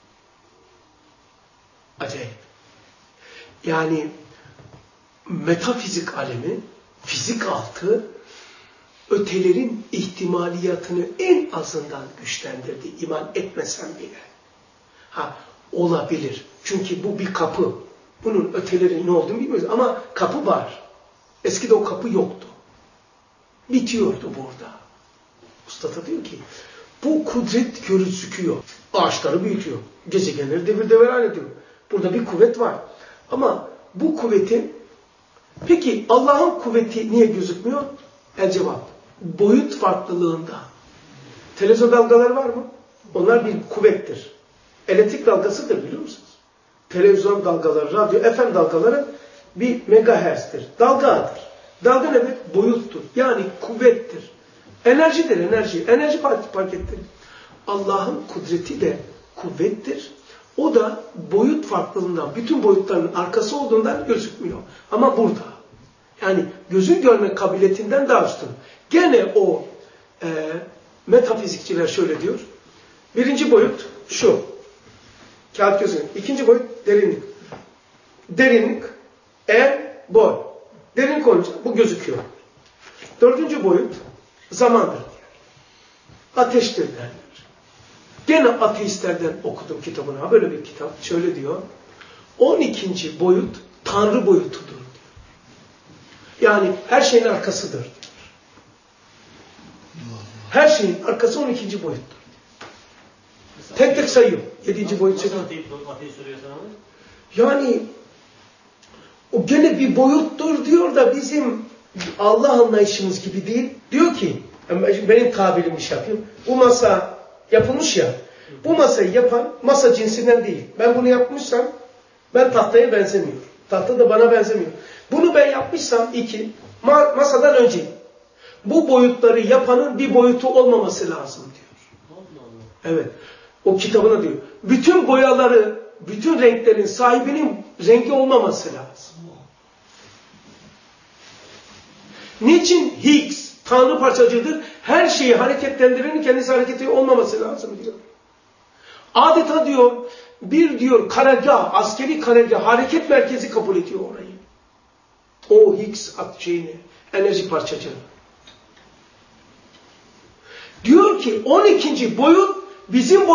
Speaker 1: Acayip. Yani metafizik alemi, fizik altı, ötelerin ihtimaliyatını en azından güçlendirdi. İman etmesem bile. Ha, olabilir. Çünkü bu bir kapı. Bunun öteleri ne olduğunu bilmiyoruz ama kapı var. Eskide o kapı yoktu. Bitiyordu burada. Usta diyor ki, bu kudret gözüküyor. Ağaçları büyütüyor. Gezegenleri devir devran ediyor. Burada bir kuvvet var. Ama bu kuvvetin, peki Allah'ın kuvveti niye gözükmüyor? El cevap. Boyut farklılığında. Televizyon dalgaları var mı? Onlar bir kuvvettir. Elektrik dalgasıdır biliyor musunuz? Televizyon dalgaları, radyo, F M dalgaları bir megahertz'tir. Dalgadır. Dalga ne demek? Boyuttur. Yani kuvvettir. Enerjidir, enerji. Enerji paketleri. Allah'ın kudreti de kuvvettir. O da boyut farklılığından, bütün boyutların arkası olduğundan gözükmüyor. Ama burada. Yani gözün görme kabiliyetinden daha üstün. Gene o e, metafizikçiler şöyle diyor. Birinci boyut şu. Kağıt gözü. İkinci boyut derinlik. Derinlik, en, boy. Derinlik olunca bu gözüküyor. Dördüncü boyut zamandır. Ateştir derler. Gene ateistlerden okudum kitabını. Ha, böyle bir kitap. Şöyle diyor. on ikinci boyut Tanrı boyutudur diyor. Yani her şeyin arkasıdır diyor. Her şeyin arkası on ikinci boyuttur. Tek tek sayıyor. yedinci boyut sayıyor.
Speaker 2: Ateist soruyor sana mı?
Speaker 1: Yani o gene bir boyuttur diyor da bizim Allah anlayışımız gibi değil. Diyor ki, benim tabirim bir şey yapayım. Bu masa yapılmış ya. Bu masayı yapan masa cinsinden değil. Ben bunu yapmışsam ben tahtaya benzemiyorum. Tahta da bana benzemiyor. Bunu ben yapmışsam iki, ma masadan önce. Bu boyutları yapanın bir boyutu olmaması lazım diyor. Evet. O kitabına diyor. Bütün boyaları, bütün renklerin sahibinin rengi olmaması lazım. Niçin Higgs Tanrı parçacıdır? Her şeyi hareketlendirenin kendisi hareketi olmaması lazım diyor. Adeta diyor, bir diyor karargah, askeri karargah, hareket merkezi kabul ediyor orayı. O Higgs şeyini, enerji parçacığı. Diyor ki on ikinci boyut bizim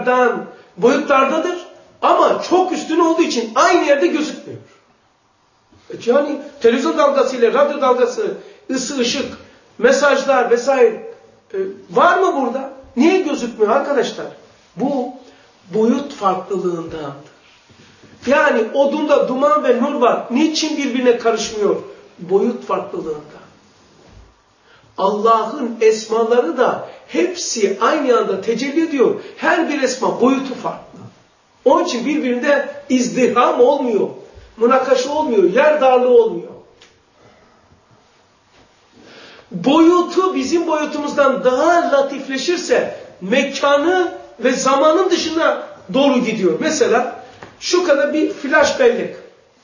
Speaker 1: boyutlardan boyutlardadır ama çok üstün olduğu için aynı yerde gözükmüyor. Yani televizyon dalgasıyla, radyo dalgası, ısı, ışık, mesajlar vesaire e, var mı burada? Niye gözükmüyor arkadaşlar? Bu boyut farklılığındandır. Yani odunda duman ve nur var. Niçin birbirine karışmıyor? Boyut farklılığında. Allah'ın esmaları da hepsi aynı anda tecelli ediyor. Her bir esma boyutu farklı. Onun için birbirinde izdiham olmuyor. Münakaşa olmuyor. Yer darlığı olmuyor. Boyutu bizim boyutumuzdan daha latifleşirse mekanı ve zamanın dışına doğru gidiyor. Mesela şu kadar bir flash bellek.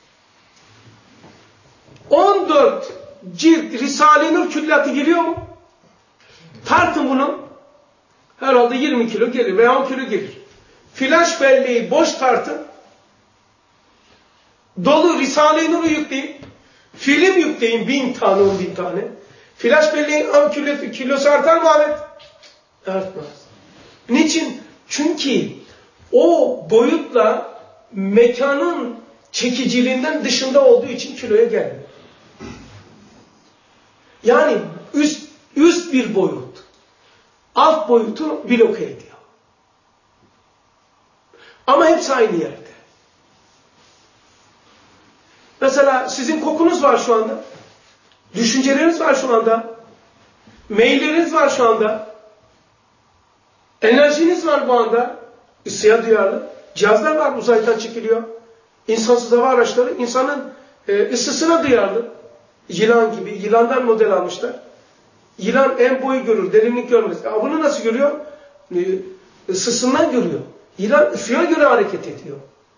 Speaker 1: on dört cilt Risale-i Nur külliyatı geliyor mu? Tartın bunu. Herhalde yirmi kilo gelir veya on kilo gelir. Flash belleği boş tartın. Dolu Risale-i Nur'u yükleyin. Film yükleyin bin tane, on bin tane. Flash belleğin am kilosu, kilosu artar mı Ahmet? Artmaz. Niçin? Çünkü o boyutla mekanın çekiciliğinden dışında olduğu için kiloya gelmiyor. Yani üst, üst bir boyut. Alt boyutu bloke ediyor. Ama hepsi aynı yerde. Mesela sizin kokunuz var şu anda. Düşünceleriniz var şu anda. Mailleriniz var şu anda. Enerjiniz var bu anda. Isıya duyarlı. Cihazlar var, uzaydan çekiliyor. İnsansız hava araçları insanın e, ısısına duyarlı. Yılan gibi. Yılandan model almışlar. Yılan en boyu görür, derinlik görmez. E, bunu nasıl görüyor? E, ısısından görüyor. Yılan ısıya göre hareket ediyor.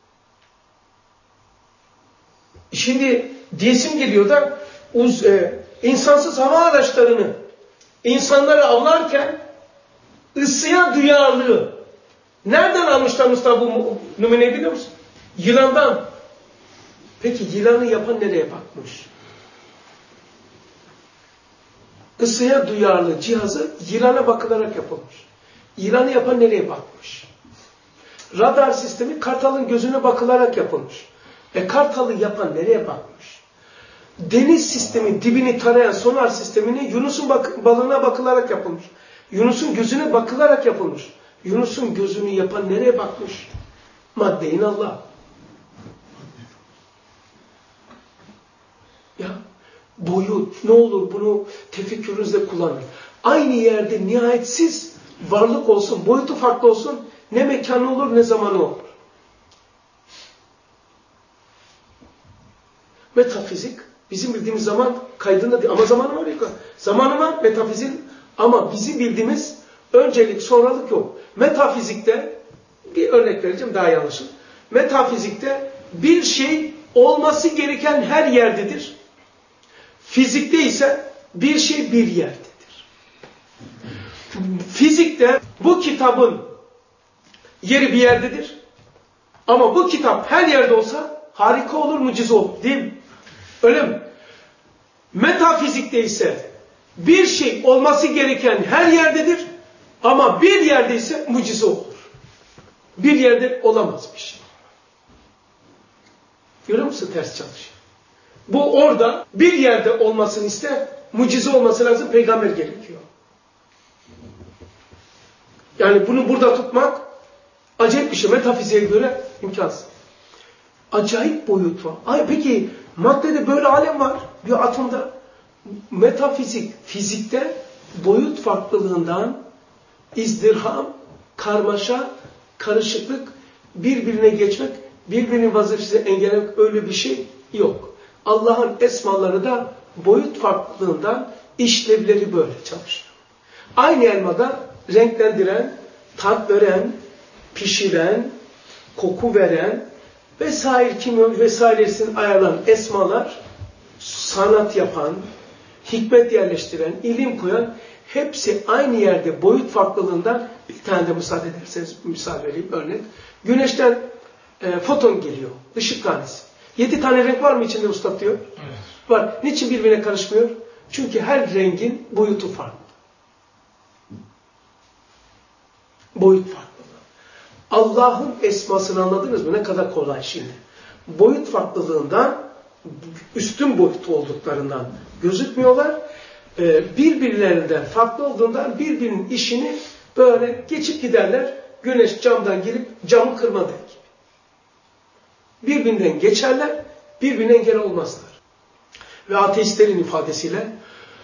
Speaker 1: Şimdi diyesim geliyor da uz, e, insansız hava araçlarını insanları avlarken ısıya duyarlı. Nereden almışlar Mustafa bu numuneyi biliyor musun? Yılandan. Peki yılanı yapan nereye bakmış? Isıya duyarlı cihazı yılana bakılarak yapılmış. Yılanı yapan nereye bakmış? Radar sistemi kartalın gözüne bakılarak yapılmış. E kartalı yapan nereye bakmış? Deniz sistemi dibini tarayan sonar sistemini Yunus'un bak balığına bakılarak yapılmış. Yunus'un gözüne bakılarak yapılmış. Yunus'un gözünü yapan nereye bakmış? Maddeyin Allah. Ya boyut ne olur bunu tefekkürünüzde kullanın. Aynı yerde nihayetsiz varlık olsun, boyutu farklı olsun, ne mekanı olur ne zamanı olur. Metafizik bizim bildiğimiz zaman kaydında değil ama zamanı var ya. Zamanı var metafizik ama bizim bildiğimiz öncelik sonralık yok. Metafizikte bir örnek vereceğim daha yanlışım. Metafizikte bir şey olması gereken her yerdedir. Fizikte ise bir şey bir yerdedir. Fizikte bu kitabın yeri bir yerdedir. Ama bu kitap her yerde olsa harika olur, mucize olur. Değil mi? Öyle mi? Metafizikte ise bir şey olması gereken her yerdedir. Ama bir yerde ise mucize olur. Bir yerde olamaz bir şey. Görüyor musun? Ters çalışıyor. Bu orada bir yerde olmasını ister, mucize olması lazım, peygamber gerekiyor. Yani bunu burada tutmak acayip bir şey. Metafiziğe göre imkansız. Acayip boyut var. Ay peki maddede böyle alem var. Bir atomda. Metafizik, fizikte boyut farklılığından izdirham, karmaşa, karışıklık, birbirine geçmek, birbirinin vazifesini engellemek öyle bir şey yok. Allah'ın esmaları da boyut farklılığından işlevleri böyle çalışıyor. Aynı elmada renklendiren, tat veren, pişiren, koku veren vesaire kimyon vesairesini ayarlayan esmalar, sanat yapan, hikmet yerleştiren, ilim koyan hepsi aynı yerde boyut farklılığından bir tane de müsaade ederseniz misal vereyim örnek. Güneşten e, foton geliyor, ışık tanesi. Yedi tane renk var mı içinde usta diyor? Evet. Var. Niçin birbirine karışmıyor? Çünkü her rengin boyutu farklı. Boyut farklı. Allah'ın esmasını anladınız mı? Ne kadar kolay şimdi. Boyut farklılığından üstün boyut olduklarından gözükmüyorlar. Birbirlerinden farklı olduğundan birbirinin işini böyle geçip giderler. Güneş camdan gelip camı kırmadı gibi. Birbirinden geçerler, birbirine engel olmazlar. Ve ateistlerin ifadesiyle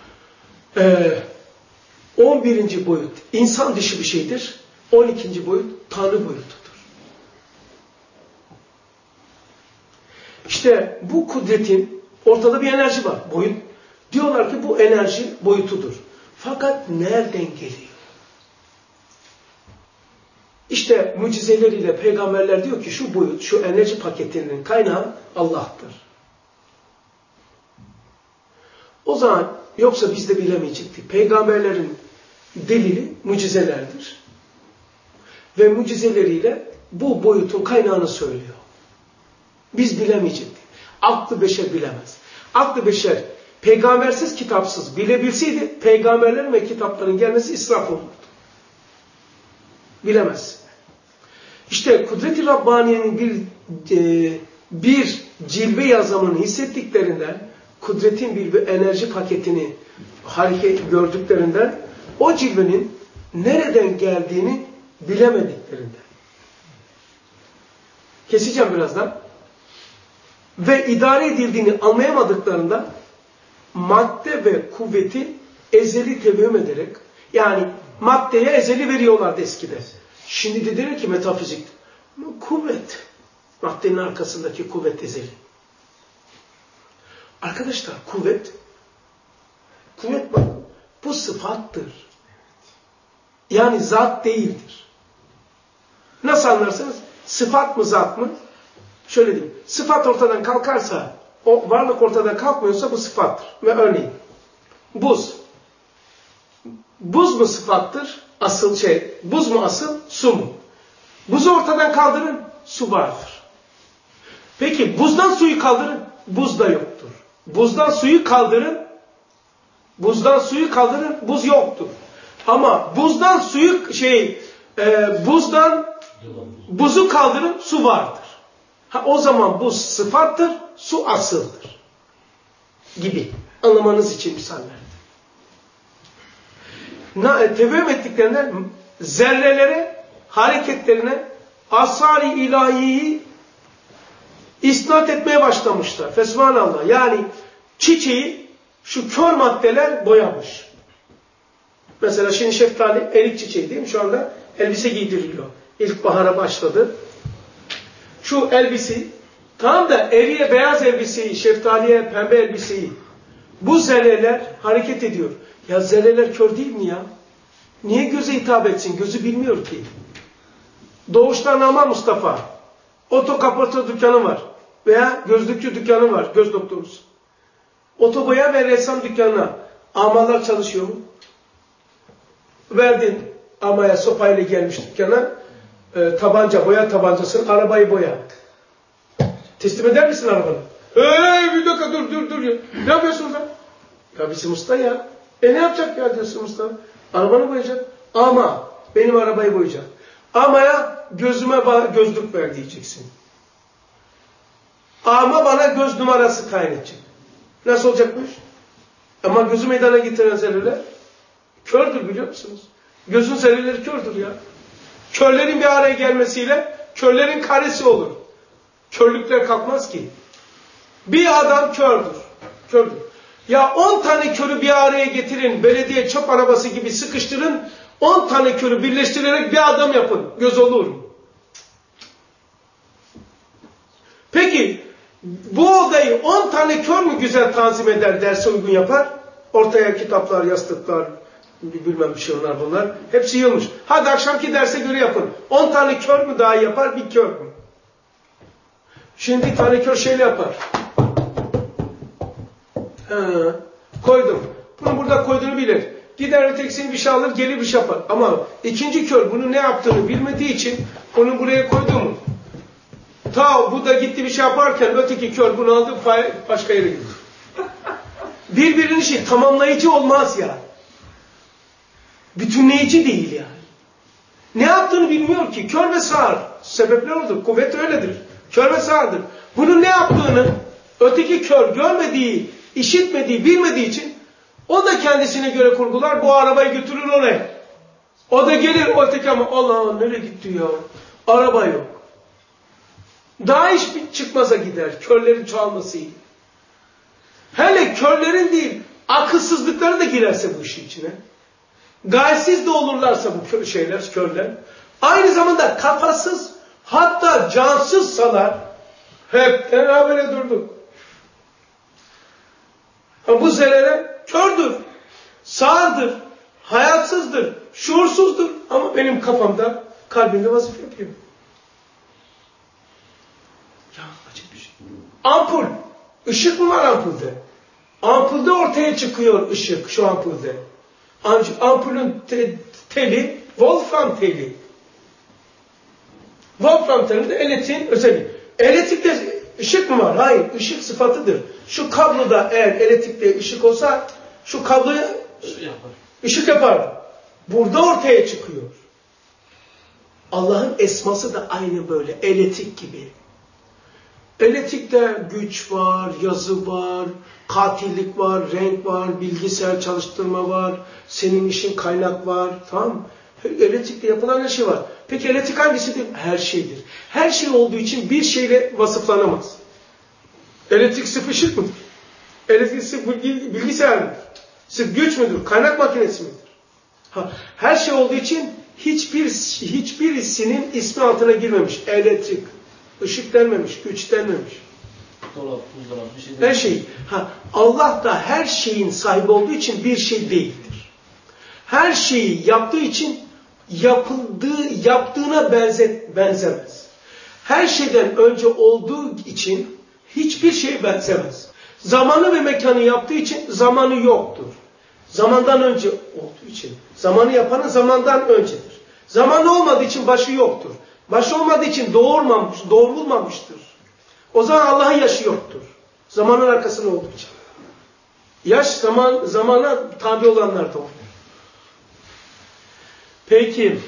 Speaker 1: on birinci boyut insan dışı bir şeydir. on ikinci boyut Tanrı boyutudur. İşte bu kudretin ortada bir enerji var. Boyut. Diyorlar ki bu enerji boyutudur. Fakat nereden geliyor? İşte mucizeleriyle peygamberler diyor ki şu boyut, şu enerji paketlerinin kaynağı Allah'tır. O zaman yoksa biz de bilemeyecektik. Peygamberlerin delili mucizelerdir. Ve mucizeleriyle bu boyutun kaynağını söylüyor. Biz bilemeyecektik. Aklı beşer bilemez. Aklı beşer peygambersiz, kitapsız bilebilseydi peygamberlerin ve kitapların gelmesi israf olurdu. Bilemez. İşte Kudret-i Rabbaniye'nin bir e, bir cilve yazımını hissettiklerinden, kudretin bir, bir enerji paketini hareket gördüklerinden, o cilvenin nereden geldiğini bilemediklerinden. Keseceğim birazdan. Ve idare edildiğini anlayamadıklarında madde ve kuvveti ezeli tevehüm ederek, yani maddeye ezeli veriyorlardı eskiden. Şimdi dediler ki metafizik, kuvvet, maddenin arkasındaki kuvvet ezeli. Arkadaşlar kuvvet, kuvvet bak, bu sıfattır. Yani zat değildir. Nasıl anlarsınız? Sıfat mı zat mı? Şöyle diyeyim, sıfat ortadan kalkarsa, o varlık ortadan kalkmıyorsa bu sıfattır. Ve örneğin, buz. Buz mu sıfattır? Asıl şey, buz mu asıl, su mu? Buzu ortadan kaldırın, su vardır. Peki buzdan suyu kaldırın, buz da yoktur. Buzdan suyu kaldırın, buzdan suyu kaldırın, buz yoktur. Ama buzdan suyu, şey, e, buzdan buzu kaldırın, su vardır. Ha, o zaman buz sıfattır, su asıldır. Gibi. Anlamanız için misal verdim. Tevehüm ettiklerinden zerrelere, hareketlerine asar-ı ilahiyi isnat etmeye başlamışlar. Fesubhanallah. Yani çiçeği şu kör maddeler boyamış. Mesela şimdi şeftali erik çiçeği değil mi? Şu anda elbise giydiriliyor. İlkbahara başladı. Şu elbise, tam da eriye beyaz elbiseyi, şeftaliye pembe elbiseyi, bu zerreler hareket ediyor. Ya zerreler kör değil mi ya? Niye göze hitap etsin? Gözü bilmiyor ki. Doğuştan ama Mustafa. Otokaportör dükkanı var. Veya gözlükçü dükkanı var. Göz doktorusu. Otoboya ve ressam dükkanına amalar çalışıyor mu? Verdin amaya, sopayla gelmiş dükkana. E, tabanca, boya tabancasını, arabayı boya. Teslim eder misin arabanı? Hey bir dakika dur dur dur. Ne yapıyorsun sen? Ya bizim usta ya. E ne yapacak ya diyorsun usta? Arabanı boyayacak. Ama benim arabayı boyayacak. Amaya gözüme gözlük ver diyeceksin. Ama bana göz numarası kaynatacak. Nasıl olacakmış? Ama gözü meydana getiren zerreler kördür biliyor musunuz? Gözün zerreleri kördür ya. Körlerin bir araya gelmesiyle körlerin karesi olur. Körlükler kalkmaz ki. Bir adam kördür. Kördür. Ya on tane körü bir araya getirin, belediye çöp arabası gibi sıkıştırın, on tane körü birleştirerek bir adam yapın. Göz olur mu? Peki, bu odayı on tane kör mü güzel tanzim eder, derse uygun yapar? Ortaya kitaplar, yastıklar, bilmem bir şey onlar bunlar. Hepsi yığılmış. Hadi akşamki derse göre yapın. on tane kör mü daha yapar, bir kör mü? Şimdi bir tane kör şeyle yapar. Ha, koydum. Bunu burada koyduğunu bilir. Gider ötekisini bir şey alır, gelir bir şey yapar. Ama ikinci kör bunu ne yaptığını bilmediği için onu buraya koydu mu? Ta bu da gitti bir şey yaparken öteki kör bunu aldı, başka yere gitti. Birbirinin şey tamamlayıcı olmaz ya. Bütünleyici değil yani. Ne yaptığını bilmiyor ki. Kör ve sağır. Sebepler odur. Kuvvet öyledir. Kör ve sağırdır. Bunun ne yaptığını Öteki kör, görmediği, işitmediği, bilmediği için o da kendisine göre kurgular, bu arabayı götürür oraya. O da gelir, o öteki ama Allah nereye gitti ya? Araba yok. Daha iş çıkmaza gider, körlerin çoğalmasıyla. Hele körlerin değil, akılsızlıkları da girerse bu işin içine. Gayesiz de olurlarsa bu şeyler, körler. Aynı zamanda kafasız, hatta cansızsalar, hep beraber durduk. Ha, bu zerere kördür, sağırdır, hayatsızdır, şuursuzdur ama benim kafamda, kalbimde vazife yapıyor. Ya acayip bir şey. Ampul, ışık mı var ampulde? Ampulde ortaya çıkıyor ışık şu ampulde. Ampulün te teli, Wolfram teli. Wolfram teli de elektriğin özelliği. Elektrikte ışık mı var? Hayır, ışık sıfatıdır. Şu kabloda eğer elektrikte ışık olsa şu kabloya ışık yapardı. Burada ortaya çıkıyor. Allah'ın esması da aynı böyle, elektrik gibi. Elektrikte güç var, yazı var, katillik var, renk var, bilgisayar çalıştırma var, senin işin kaynak var, tamam mı? Elektrikte yapılan her şey var. Peki elektrik hangisidir? Her şeydir. Her şey olduğu için bir şeyle vasıflanamaz. Elektrik sırf ışık mıdır? Elektrik sırf bilgisayar mıdır? Sırf güç müdür? Kaynak makinesi midir? Ha, her şey olduğu için hiçbir hiçbirisinin ismi altına girmemiş. Elektrik, ışık denmemiş, güç denmemiş.
Speaker 2: Dolap, buzdolabı, bir şey
Speaker 1: her şey. Ha, Allah da her şeyin sahibi olduğu için bir şey değildir. Her şeyi yaptığı için yapıldığı, yaptığına benzet, benzemez. Her şeyden önce olduğu için hiçbir şey benzemez. Zamanı ve mekanı yaptığı için zamanı yoktur. Zamandan önce olduğu için. Zamanı yapanın zamandan öncedir. Zamanı olmadığı için başı yoktur. Başı olmadığı için doğurmamış, doğrulmamıştır. O zaman Allah'ın yaşı yoktur. Zamanın arkasında olduğu için. Yaş zaman, zamana tabi olanlar da olur. Peki.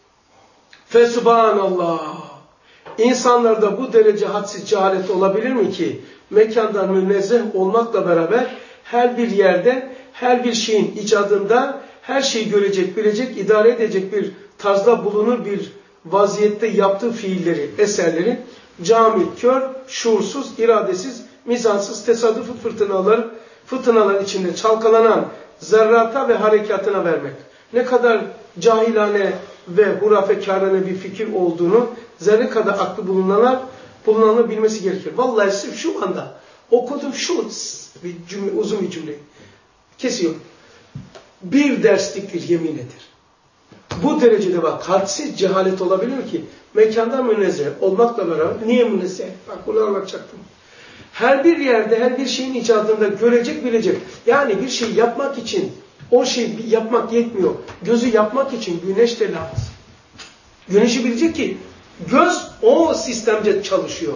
Speaker 1: Fesubhanallah. İnsanlarda bu derece hadsiz cehalet olabilir mi ki mekandan münezzeh olmakla beraber her bir yerde, her bir şeyin icadında her şeyi görecek, bilecek, idare edecek bir tarzda bulunur bir vaziyette yaptığı fiilleri, eserleri cahil, kör, şuursuz, iradesiz, mizansız, tesadüfi fırtınalar, fırtınalar içinde çalkalanan zerrata ve harekatına vermek. Ne kadar cahilane ve hurafekârane bir fikir olduğunu zerre kadar aklı bulunanlar, bulunanlar bilmesi gerekir. Vallahi sırf şu anda okudum şu bir cümle, uzun bir cümle. Kesiyor. Bir dersliktir, yemin eder. Bu derecede bak hadsiz cehalet olabilir mi ki? Mekandan münezzeh olmakla beraber, niye münezzeh? Bak bunu anlatacaktım. Her bir yerde, her bir şeyin icadında görecek, bilecek. Yani bir şey yapmak için, o şeyi yapmak yetmiyor. Gözü yapmak için güneş de lazım. Güneşi bilecek ki, göz o sistemde çalışıyor.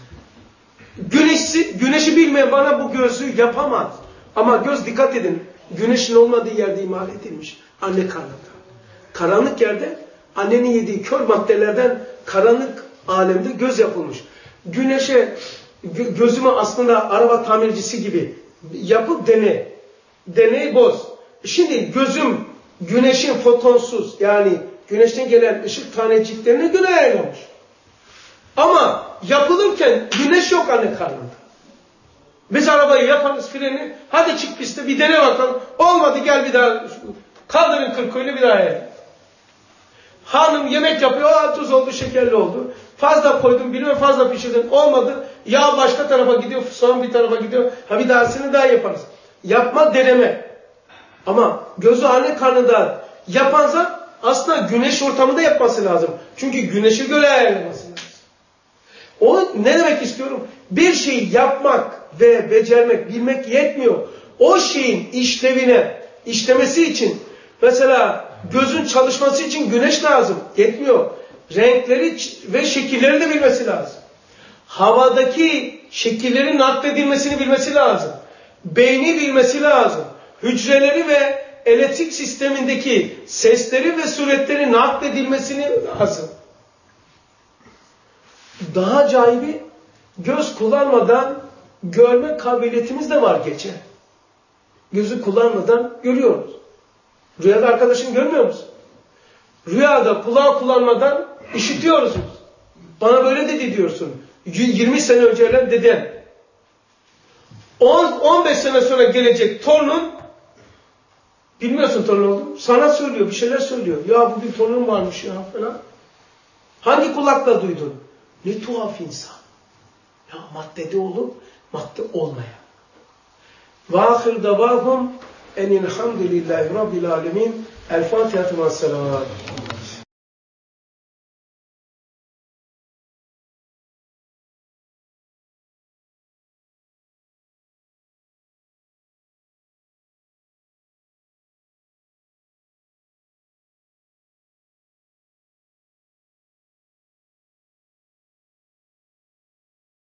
Speaker 1: Güneşi, güneşi bilmeyen bana bu gözü yapamaz. Ama göz dikkat edin, güneşin olmadığı yerde imal edilmiş. Anne karnında. Karanlık yerde annenin yediği kör maddelerden karanlık alemde göz yapılmış. Güneşe gö gözümü aslında araba tamircisi gibi yapıp dene. Deney boz. Şimdi gözüm güneşin fotonsuz yani güneşten gelen ışık taneciklerine göre ayarlamış. Ama yapılırken güneş yok anne karnında. Biz arabayı yaparız freni. Hadi çık piste bir dene bakalım. Olmadı gel bir daha kaldırın kırköyünü bir daha ayarlayın. Hanım yemek yapıyor. Aa, tuz oldu, şekerli oldu. Fazla koydum, bilmem fazla pişirdim. Olmadı. Yağ başka tarafa gidiyor, soğan bir tarafa gidiyor. Ha bir dahasını daha yaparız. Yapma, deneme. Ama gözü anne karnında yapansa aslında güneş ortamında yapması lazım. Çünkü güneşe göre ayarlaması lazım. O ne demek istiyorum? Bir şeyi yapmak ve becermek, bilmek yetmiyor. O şeyin işlevine, işlemesi için mesela gözün çalışması için güneş lazım. Yetmiyor. Renkleri ve şekilleri de bilmesi lazım. Havadaki şekillerin nakledilmesini bilmesi lazım. Beyni bilmesi lazım. Hücreleri ve elektrik sistemindeki sesleri ve suretleri nakledilmesini lazım. Daha cahibi göz kullanmadan görme kabiliyetimiz de var gece. Gözü kullanmadan görüyoruz. Rüyada arkadaşın görmüyor musun? Rüyada kulağı kullanmadan işitiyoruz. Bana böyle dedi diyorsun. yirmi sene önceler deden. on on beş sene sonra gelecek torunun, bilmiyorsun torun olduğunu, sana söylüyor, bir şeyler söylüyor. Ya bugün torunum varmış ya falan. Hangi kulakla duydun? Ne tuhaf insan. Ya maddede olup madde olmayan. Ve ahir davahum enilhamdülillahi rabbil alemin. El Fatiha ve selam.